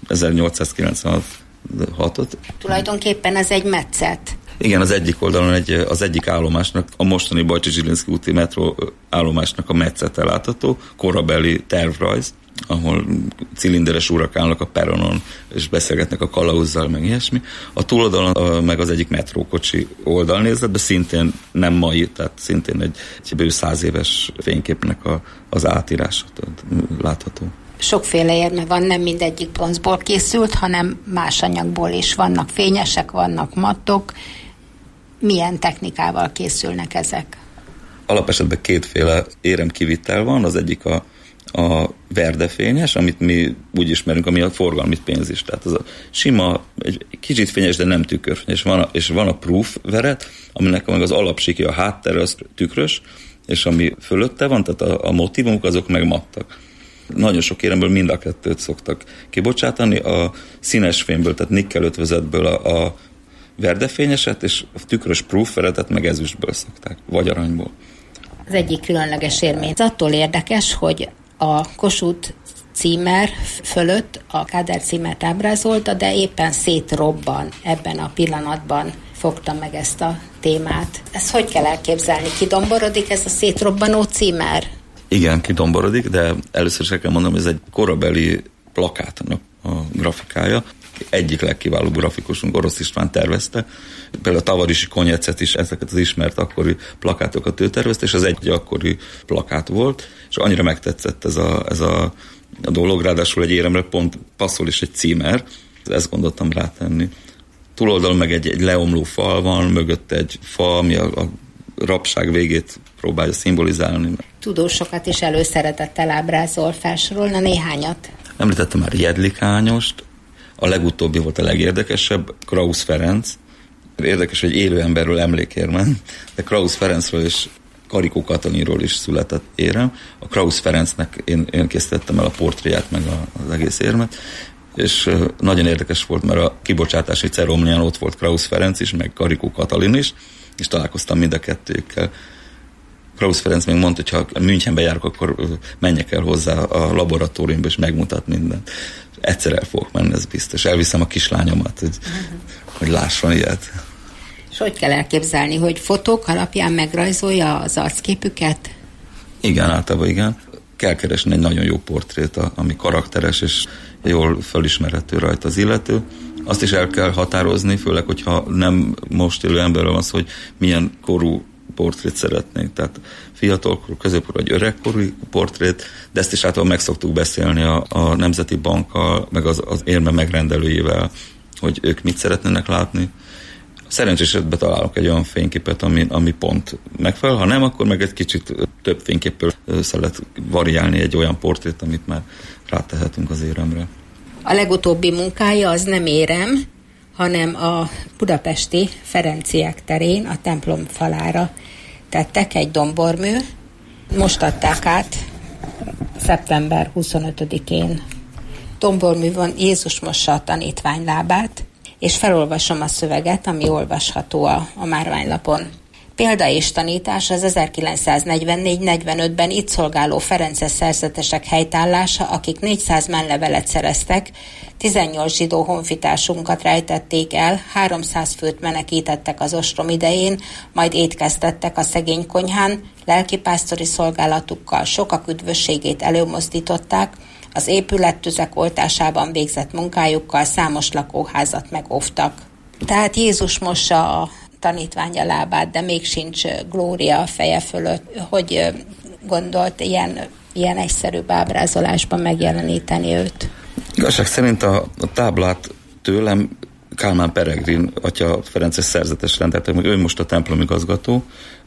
ezernyolcszázkilencvenhatot. Tulajdonképpen ez egy metszet. Igen, az egyik oldalon egy, az egyik állomásnak, a mostani Bajcsy-Zsilinszky úti metró állomásnak a metszete látható, korabeli tervrajz, ahol cilinderes urak állnak a peronon, és beszélgetnek a kalauzzal, meg ilyesmi. A túloldalon a, meg az egyik metrókocsi oldalnézetben szintén nem mai, tehát szintén egy, egy bő száz éves fényképnek a, az átírása látható. Sokféle érme van, nem mindegyik bronzból készült, hanem más anyagból is vannak fényesek, vannak mattok. Milyen technikával készülnek ezek? Alapesetben kétféle éremkivitel van, az egyik a, a verdefényes, amit mi úgy ismerünk, ami a forgalmi pénzis. Tehát az a sima, egy kicsit fényes, de nem tükörfényes. Van a, és van a proof veret, aminek meg az alapsíki, a háttere az tükrös, és ami fölötte van, tehát a, a motívumok azok meg mattak. Nagyon sok éremből mind a kettőt szoktak kibocsátani, a színes fényből, tehát nikkel ötvözetből a, a verdefényeset, és a tükrös proof veretet meg ezüstből szokták, vagy aranyból. Az egyik különleges érmény. Ez attól érdekes, hogy a Kossuth címer fölött a Kádár címert ábrázolta, de éppen szétrobban ebben a pillanatban fogta meg ezt a témát. Ezt hogy kell elképzelni? Kidomborodik ez a szétrobbanó címer? Igen, kidomborodik, de először is kell mondanom, hogy ez egy korabeli plakátnak a grafikája. Egyik legkiválóbb grafikusunk, Orosz István tervezte. Például a Tavarisi Konyecet is, ezeket az ismert akkori plakátokat ő tervezte, és ez egy akkori plakát volt, és annyira megtetszett ez a, ez a, a dolog, ráadásul egy éremre pont passzol is egy címer, ezt gondoltam rátenni. Túloldalon meg egy, egy leomló fal van, mögött egy fa, ami a, a rabság végét próbálja szimbolizálni. Tudósokat is előszeretettel ábrázol, felsorolna néhányat. Említettem már Jedlik Ányost, a legutóbbi volt a legérdekesebb, Krausz Ferenc. Érdekes, hogy élő emberről emlékérmen, de Krausz Ferencről és Karikó Katalinról is született érem. A Krausz Ferencnek én, én készítettem el a portréját, meg a, az egész érmet, és uh, nagyon érdekes volt, mert a kibocsátási ceremónián ott volt Krausz Ferenc is, meg Karikó Katalin is, és találkoztam mind a kettőkkel. Krausz Ferenc még mondta, hogy ha Münchenbe járok, akkor menjek el hozzá a laboratóriumba, és megmutat mindent. Egyszer el fogok menni, ez biztos. Elviszem a kislányomat, hogy, uh-huh. hogy lásson ilyet. És hogy kell elképzelni, hogy fotók alapján megrajzolja az arcképüket? Igen, általában igen. kell keresni egy nagyon jó portrét, ami karakteres és jól felismerhető rajta az illető. Azt is el kell határozni, főleg, hogyha nem most élő emberről van szó, hogy milyen korú portrét szeretnénk. Tehát fiatalkorú, középkorú vagy öregkorú portrét, de ezt is általában meg szoktuk beszélni a, a Nemzeti Bankkal, meg az, az érme megrendelőjével, hogy ők mit szeretnének látni. Szerencsés esetben találok egy olyan fényképet, ami, ami pont megfelel, ha nem, akkor meg egy kicsit több fényképpel össze lehet variálni egy olyan portrét, amit már rátehetünk az éremre. A legutóbbi munkája az nem érem, hanem a budapesti Ferenciek terén a templom falára tettek egy dombormű. Most adták át szeptember huszonötödikén. Dombormű van, Jézus mossa a tanítvány lábát, és felolvasom a szöveget, ami olvasható a, a márványlapon. Példa és tanítás az ezerkilencszáznegyvennégy-negyvenötben itt szolgáló ferences szerzetesek helytállása, akik négyszáz menlevelet szereztek, tizennyolc zsidó honfitársunkat rejtették el, háromszáz főt menekítettek az ostrom idején, majd étkeztettek a szegény konyhán, lelkipásztori szolgálatukkal sokak üdvösségét előmozdították, az épülettüzek oltásában végzett munkájukkal számos lakóházat megóvtak. Tehát Jézus mossa a tanítványa lábát, de még sincs glória a feje fölött. Hogy gondolt ilyen, ilyen egyszerűbb ábrázolásban megjeleníteni őt? Igazság szerint a, a táblát tőlem Kálmán Peregrin, atya ferences szerzetes rendelte, hogy ő most a templomigazgató,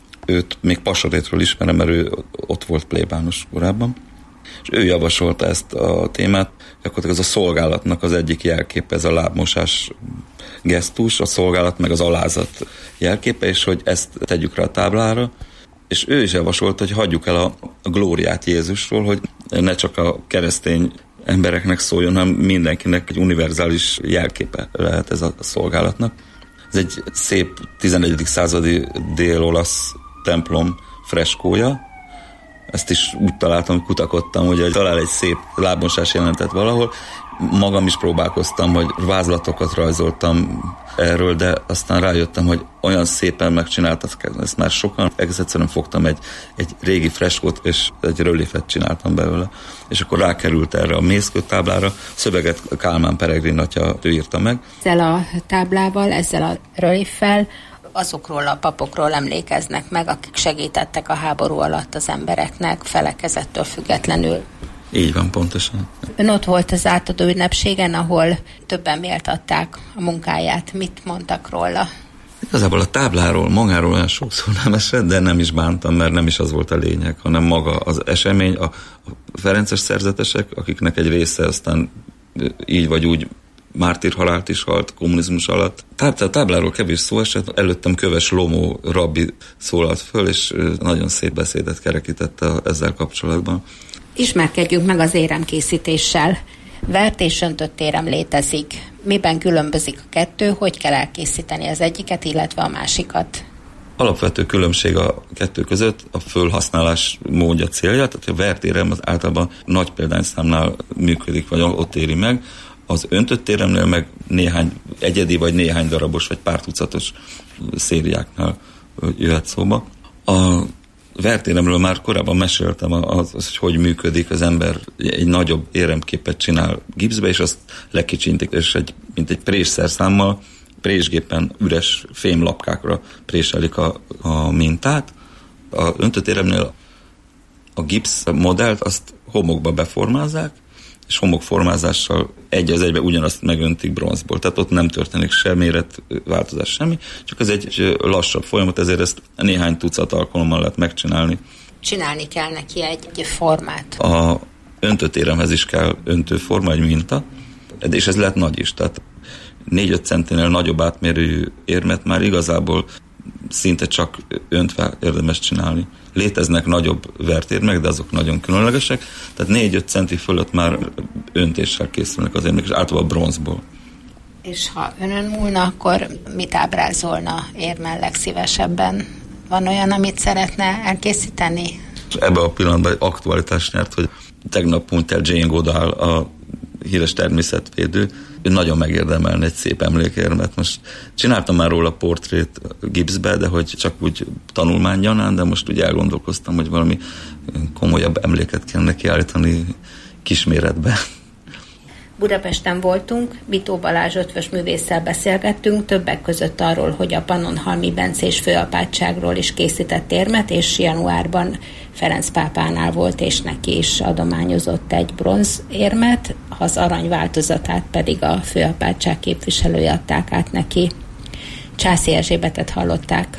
őt még Passarétről ismerem, mert ő ott volt plébános korábban, és ő javasolta ezt a témát, akkor ez a szolgálatnak az egyik jelképe, ez a lábmosás gesztus, a szolgálat meg az alázat jelképe, és hogy ezt tegyük rá a táblára, és ő is javasolta, hogy hagyjuk el a, a glóriát Jézusról, hogy ne csak a keresztény embereknek szóljon, hanem mindenkinek egy univerzális jelképe lehet ez a szolgálatnak. Ez egy szép tizenegyedik századi dél-olasz templom freskója. Ezt is úgy találtam, hogy kutakodtam, hogy talál egy szép lábmosás jelenetet valahol. Magam is próbálkoztam, hogy vázlatokat rajzoltam erről, de aztán rájöttem, hogy olyan szépen megcsináltak ezt már sokan. Egész egyszerűen fogtam egy, egy régi freskót, és egy röléfet csináltam belőle. És akkor rákerült erre a mészkőtáblára. Szöveget Kálmán Peregrin atya, ő írta meg. Ezzel a táblával, ezzel a röléffel azokról a papokról emlékeznek meg, akik segítettek a háború alatt az embereknek, felekezettől függetlenül. Így van, pontosan. Ön ott volt az átadó ünnepségen, ahol többen méltatták a munkáját. Mit mondtak róla? Igazából a tábláról, magáról olyan sokszor nem esett, de nem is bántam, mert nem is az volt a lényeg, hanem maga az esemény, a ferences szerzetesek, akiknek egy része aztán így vagy úgy mártírhalált is halt, kommunizmus alatt. Tehát a tábláról kevés szó esett, előttem Köves Lomó rabbi szólalt föl, és nagyon szép beszédet kerekítette ezzel kapcsolatban. Ismerkedjünk meg az éremkészítéssel. Vert és öntött érem létezik. Miben különbözik a kettő, hogy kell elkészíteni az egyiket, illetve a másikat? Alapvető különbség a kettő között a fölhasználás módja, célja, tehát a vert érem az általában nagy példányszámnál működik, vagy ott éri meg. Az öntött éremnél meg néhány egyedi, vagy néhány darabos, vagy pár tucatos szériáknál jöhet szóba. A vert éremről már korábban meséltem, az, az, hogy hogy működik, az ember egy nagyobb éremképet csinál gipszbe, és azt lekicsintik, és egy, mint egy présszerszámmal, présgépen üres fémlapkákra préselik a, a mintát. A öntött éremnél a gipsz modellt azt homokba beformázzák, és homokformázással egy az egybe ugyanazt megöntik bronzból. Tehát ott nem történik sem méretváltozás, semmi, csak ez egy lassabb folyamat, ezért ezt néhány tucat alkalommal lehet megcsinálni. Csinálni kell neki egy, egy formát. A öntött éremhez is kell öntőforma, egy minta, és ez lehet nagy is, tehát négy-öt centinél nagyobb átmérőjű érmet már igazából szinte csak öntve érdemes csinálni. Léteznek nagyobb vertérmek, de azok nagyon különlegesek, tehát négy-öt centi fölött már öntéssel készülnek az érmek, és általában bronzból. És ha önön múlna, akkor mit ábrázolna érmen legszívesebben? Van olyan, amit szeretne elkészíteni? Ebben a pillanatban aktualitás nyert, hogy tegnap múlt el Jane Goodall, a híres természetvédő, ő nagyon megérdemelne egy szép emlékérmet. Most csináltam már róla portrét gipszbe, de hogy csak úgy tanulmánygyanán, de most úgy elgondolkoztam, hogy valami komolyabb emléket kellene kiállítani kisméretbe. Budapesten voltunk, Bitó Balázs ötvös művésszel beszélgettünk, többek között arról, hogy a Pannonhalmi bencés főapátságról is készített érmet, és januárban Ferenc pápánál volt, és neki is adományozott egy bronz érmet, az arany változatát pedig a főapátság képviselői adták át neki. Császi Erzsébetet hallották.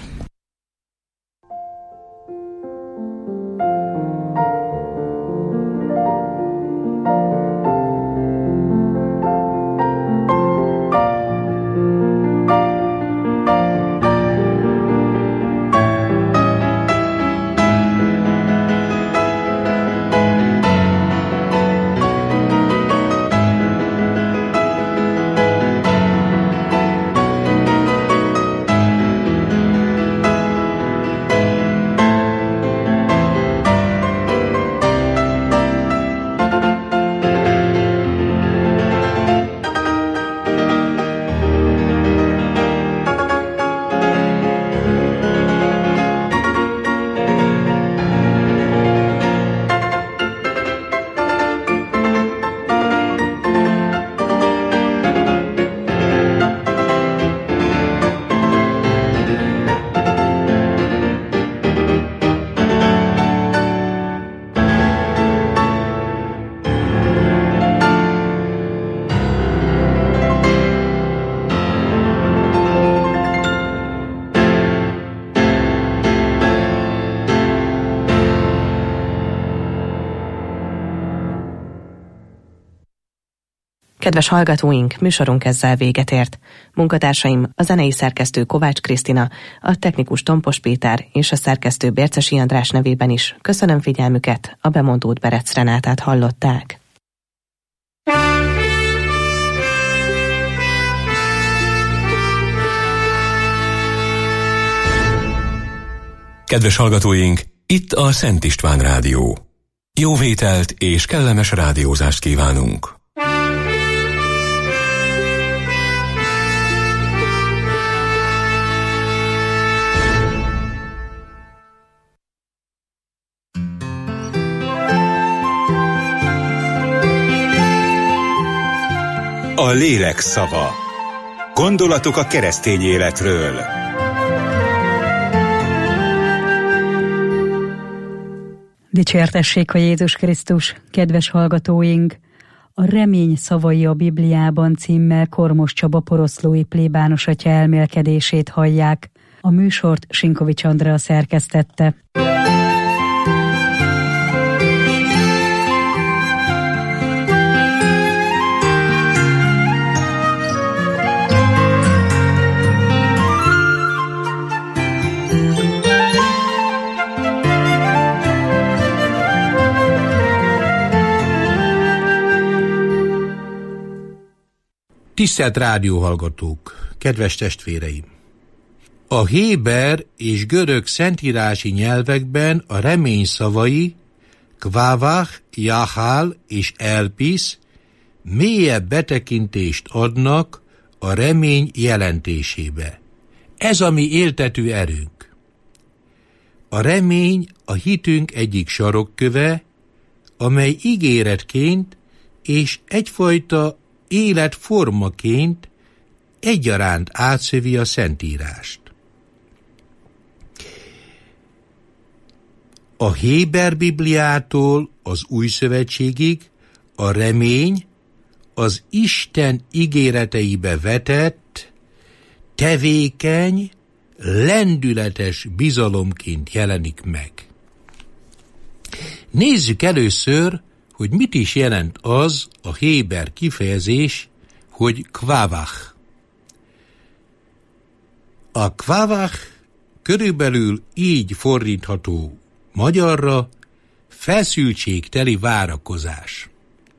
Kedves hallgatóink, műsorunk ezzel véget ért. Munkatársaim, a zenei szerkesztő Kovács Krisztina, a technikus Tompos Péter és a szerkesztő Bércesi András nevében is köszönöm figyelmüket, a bemondót Berec Renátát hallották. Kedves hallgatóink, itt a Szent István Rádió. Jó vételt és kellemes rádiózást kívánunk! A lélek szava. Gondolatok a keresztény életről. Dicsértessék a Jézus Krisztus, kedves hallgatóink! A Remény szavai a Bibliában címmel Kormos Csaba poroszlói plébános atya elmélkedését hallják. A műsort Sinkovics Andrea szerkesztette. Tisztelt rádióhallgatók, kedves testvéreim! A héber és görög szentírási nyelvekben a remény szavai, kvávach, jahál és elpis mélyebb betekintést adnak a remény jelentésébe. Ez a mi éltető erőnk. A remény a hitünk egyik sarokköve, amely ígéretként és egyfajta életformaként egyaránt átszövi a Szentírást. A Héber Bibliától az Új Szövetségig a remény az Isten ígéreteibe vetett, tevékeny, lendületes bizalomként jelenik meg. Nézzük először, hogy mit is jelent az a héber kifejezés, hogy kvávach. A kvávach körülbelül így fordítható magyarra: feszültségteli várakozás.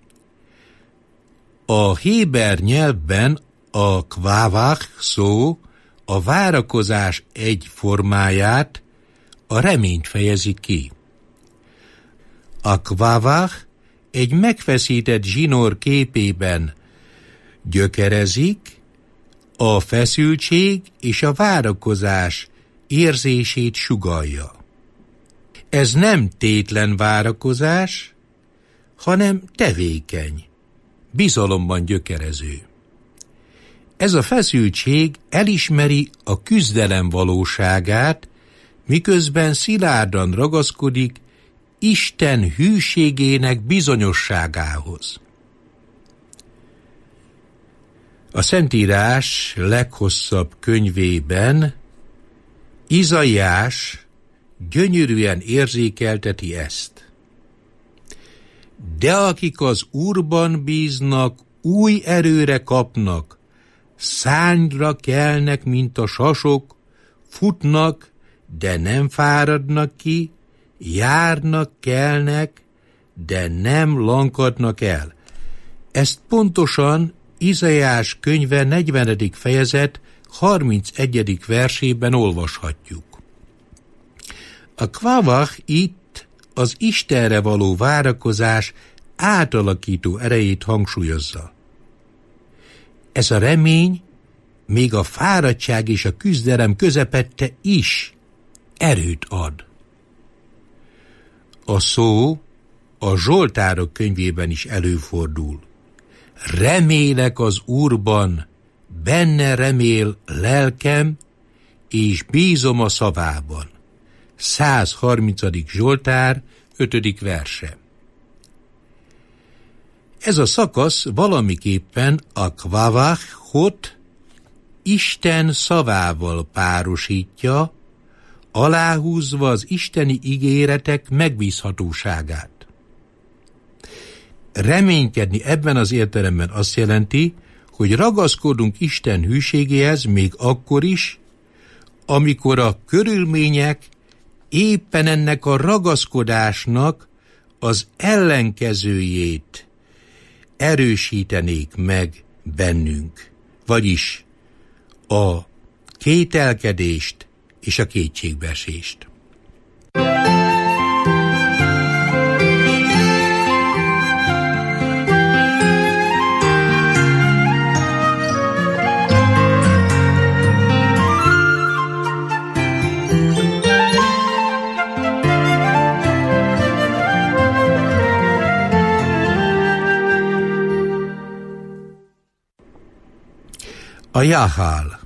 A héber nyelvben a kvávach szó a várakozás egy formáját, a reményt fejezi ki. A kvávach egy megfeszített zsinór képében gyökerezik, a feszültség és a várakozás érzését sugallja. Ez nem tétlen várakozás, hanem tevékeny, bizalomban gyökerező. Ez a feszültség elismeri a küzdelem valóságát, miközben szilárdan ragaszkodik Isten hűségének bizonyosságához. A Szentírás leghosszabb könyvében Izaiás gyönyörűen érzékelteti ezt. De akik az Úrban bíznak, új erőre kapnak, szárnyra kelnek, mint a sasok, futnak, de nem fáradnak ki, járnak, kelnek, de nem lankadnak el. Ezt pontosan Izaiás könyve negyvenedik fejezet harmincegyedik versében olvashatjuk. A kvavach itt az Istenre való várakozás átalakító erejét hangsúlyozza. Ez a remény még a fáradtság és a küzdelem közepette is erőt ad. A szó a Zsoltárok könyvében is előfordul. Remélek az Úrban, benne remél lelkem, és bízom a szavában. száz harmincadik Zsoltár, ötödik verse. Ez a szakasz valamiképpen a kvavachot Isten szavával párosítja, aláhúzva az isteni ígéretek megbízhatóságát. Reménykedni ebben az értelemben azt jelenti, hogy ragaszkodunk Isten hűségéhez még akkor is, amikor a körülmények éppen ennek a ragaszkodásnak az ellenkezőjét erősítenék meg bennünk, vagyis a kételkedést és a kétségbeesést. A Jahál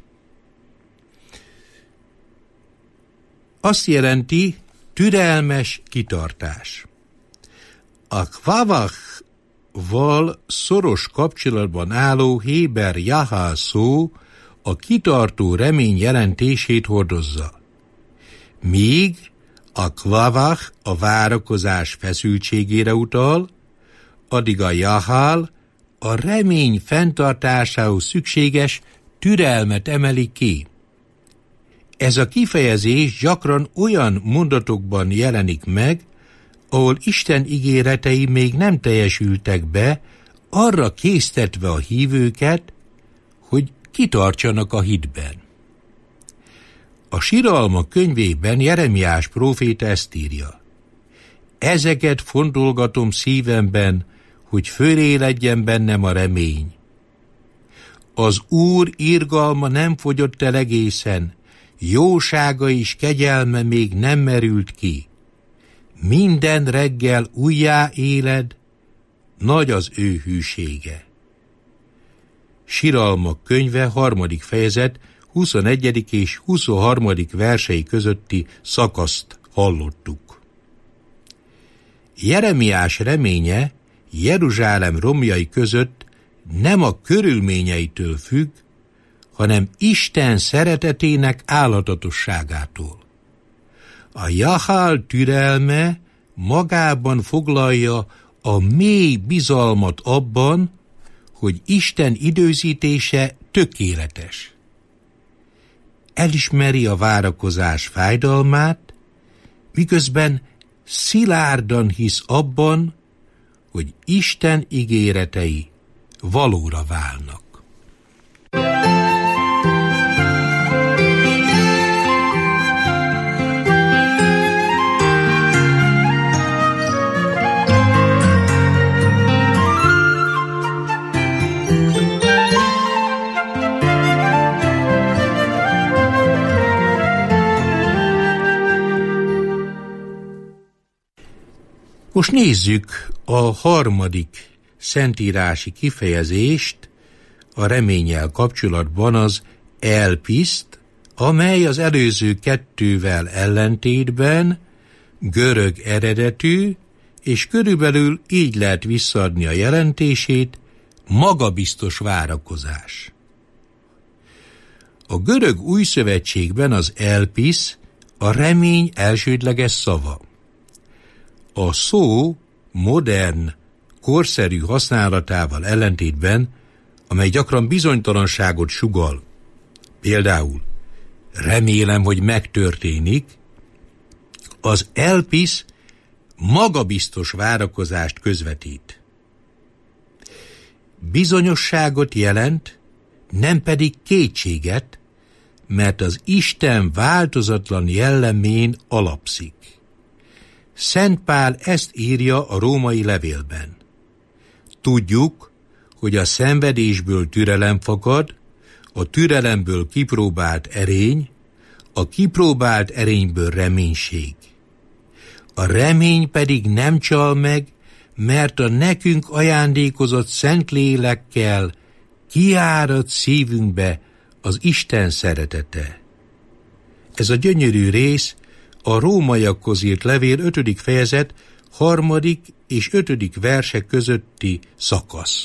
azt jelenti türelmes kitartás. A kvavachval szoros kapcsolatban álló héber Jahál szó a kitartó remény jelentését hordozza. Míg a kvavach a várakozás feszültségére utal, addig a Jahál a remény fenntartásához szükséges türelmet emeli ki. Ez a kifejezés gyakran olyan mondatokban jelenik meg, ahol Isten ígéretei még nem teljesültek be, arra késztetve a hívőket, hogy kitartsanak a hitben. A Siralmak könyvében Jeremiás próféta ezt írja. Ezeket fontolgatom szívemben, hogy föléledjen bennem a remény. Az Úr irgalma nem fogyott el egészen, jósága és kegyelme még nem merült ki. Minden reggel újjá éled, nagy az ő hűsége. Siralmak könyve harmadik fejezet huszonegyedik és huszonharmadik versei közötti szakaszt hallottuk. Jeremiás reménye Jeruzsálem romjai között nem a körülményeitől függ, hanem Isten szeretetének állatatosságától. A Jahál türelme magában foglalja a mély bizalmat abban, hogy Isten időzítése tökéletes. Elismeri a várakozás fájdalmát, miközben szilárdan hisz abban, hogy Isten ígéretei valóra válnak. Most nézzük a harmadik szentírási kifejezést a reménnyel kapcsolatban, az elpiszt, amely az előző kettővel ellentétben görög eredetű, és körülbelül így lehet visszaadni a jelentését: magabiztos várakozás. A görög új szövetségben az elpisz a remény elsődleges szava. A szó modern, korszerű használatával ellentétben, amely gyakran bizonytalanságot sugall, például remélem, hogy megtörténik, az elpisz magabiztos várakozást közvetít. Bizonyosságot jelent, nem pedig kétséget, mert az Isten változatlan jellemén alapszik. Szent Pál ezt írja a római levélben. Tudjuk, hogy a szenvedésből türelem fakad, a türelemből kipróbált erény, a kipróbált erényből reménység. A remény pedig nem csal meg, mert a nekünk ajándékozott Szentlélekkel kiárad szívünkbe az Isten szeretete. Ez a gyönyörű rész a Rómaiakhoz írt levél ötödik fejezet harmadik és ötödik verse közötti szakasz.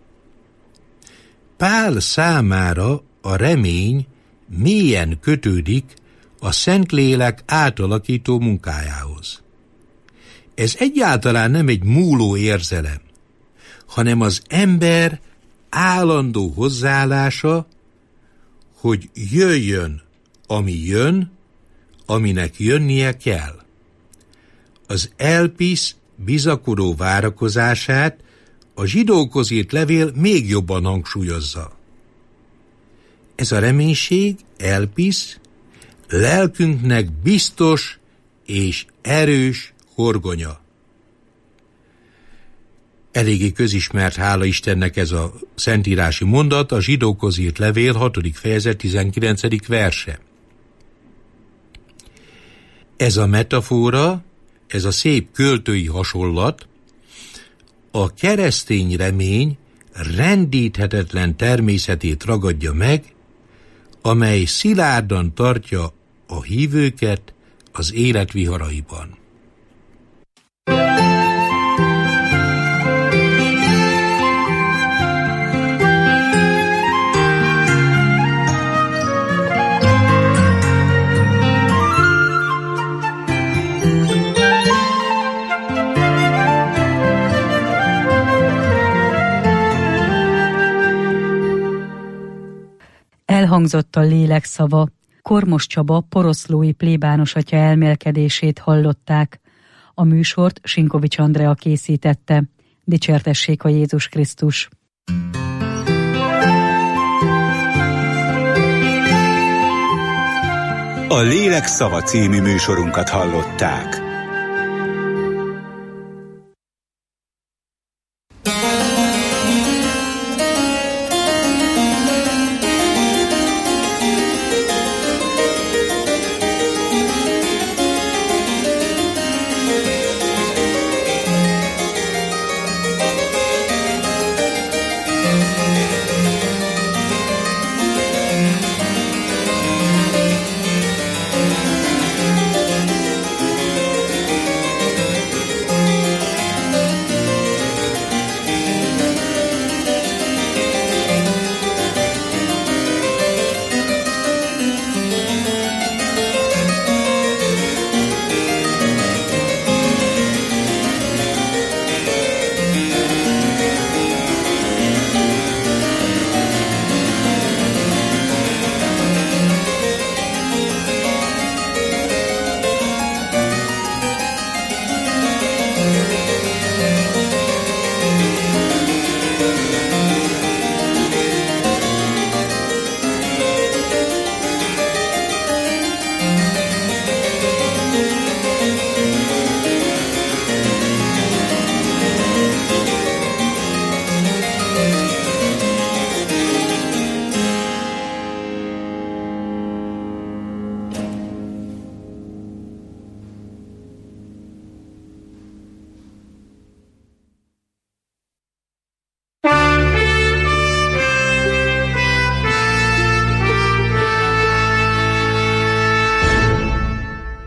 Pál számára a remény mélyen kötődik a Szentlélek átalakító munkájához. Ez egyáltalán nem egy múló érzelem, hanem az ember állandó hozzáállása, hogy jöjjön, ami jön, aminek jönnie kell. Az elpisz bizakodó várakozását a zsidókhoz írt levél még jobban hangsúlyozza. Ez a reménység, elpisz, lelkünknek biztos és erős horgonya. Eléggé közismert, hála Istennek, ez a szentírási mondat, a zsidókhoz írt levél hatodik fejezet tizenkilencedik verse. Ez a metafora, ez a szép költői hasonlat a keresztény remény rendíthetetlen természetét ragadja meg, amely szilárdan tartja a hívőket az élet viharaiban. Elhangzott a lélek szava. Kormos Csaba poroszlói plébános atya elmélkedését hallották. A műsort Sinkovics Andrea készítette. Dicsértessék a Jézus Krisztus! A Lélek szava című műsorunkat hallották.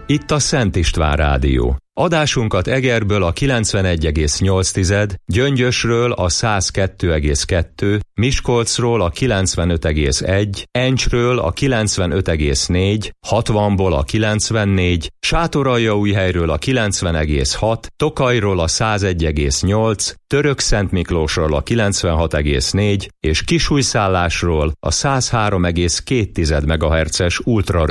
itt a Szent István Rádió. Adásunkat Egerből a kilencvenegy egész nyolc, Gyöngyösről a száz kettő egész kettő, Miskolcról a kilencvenöt egész egy, Encsről a kilencvenöt egész négy, hatvanból a kilencvennégy, Sátoraljaújhelyről a kilencven egész hat, Tokajról a száz egy egész nyolc, Törökszentmiklósról a kilencvenhat egész négy és Kisújszállásról a száz három egész két megahertzes ultra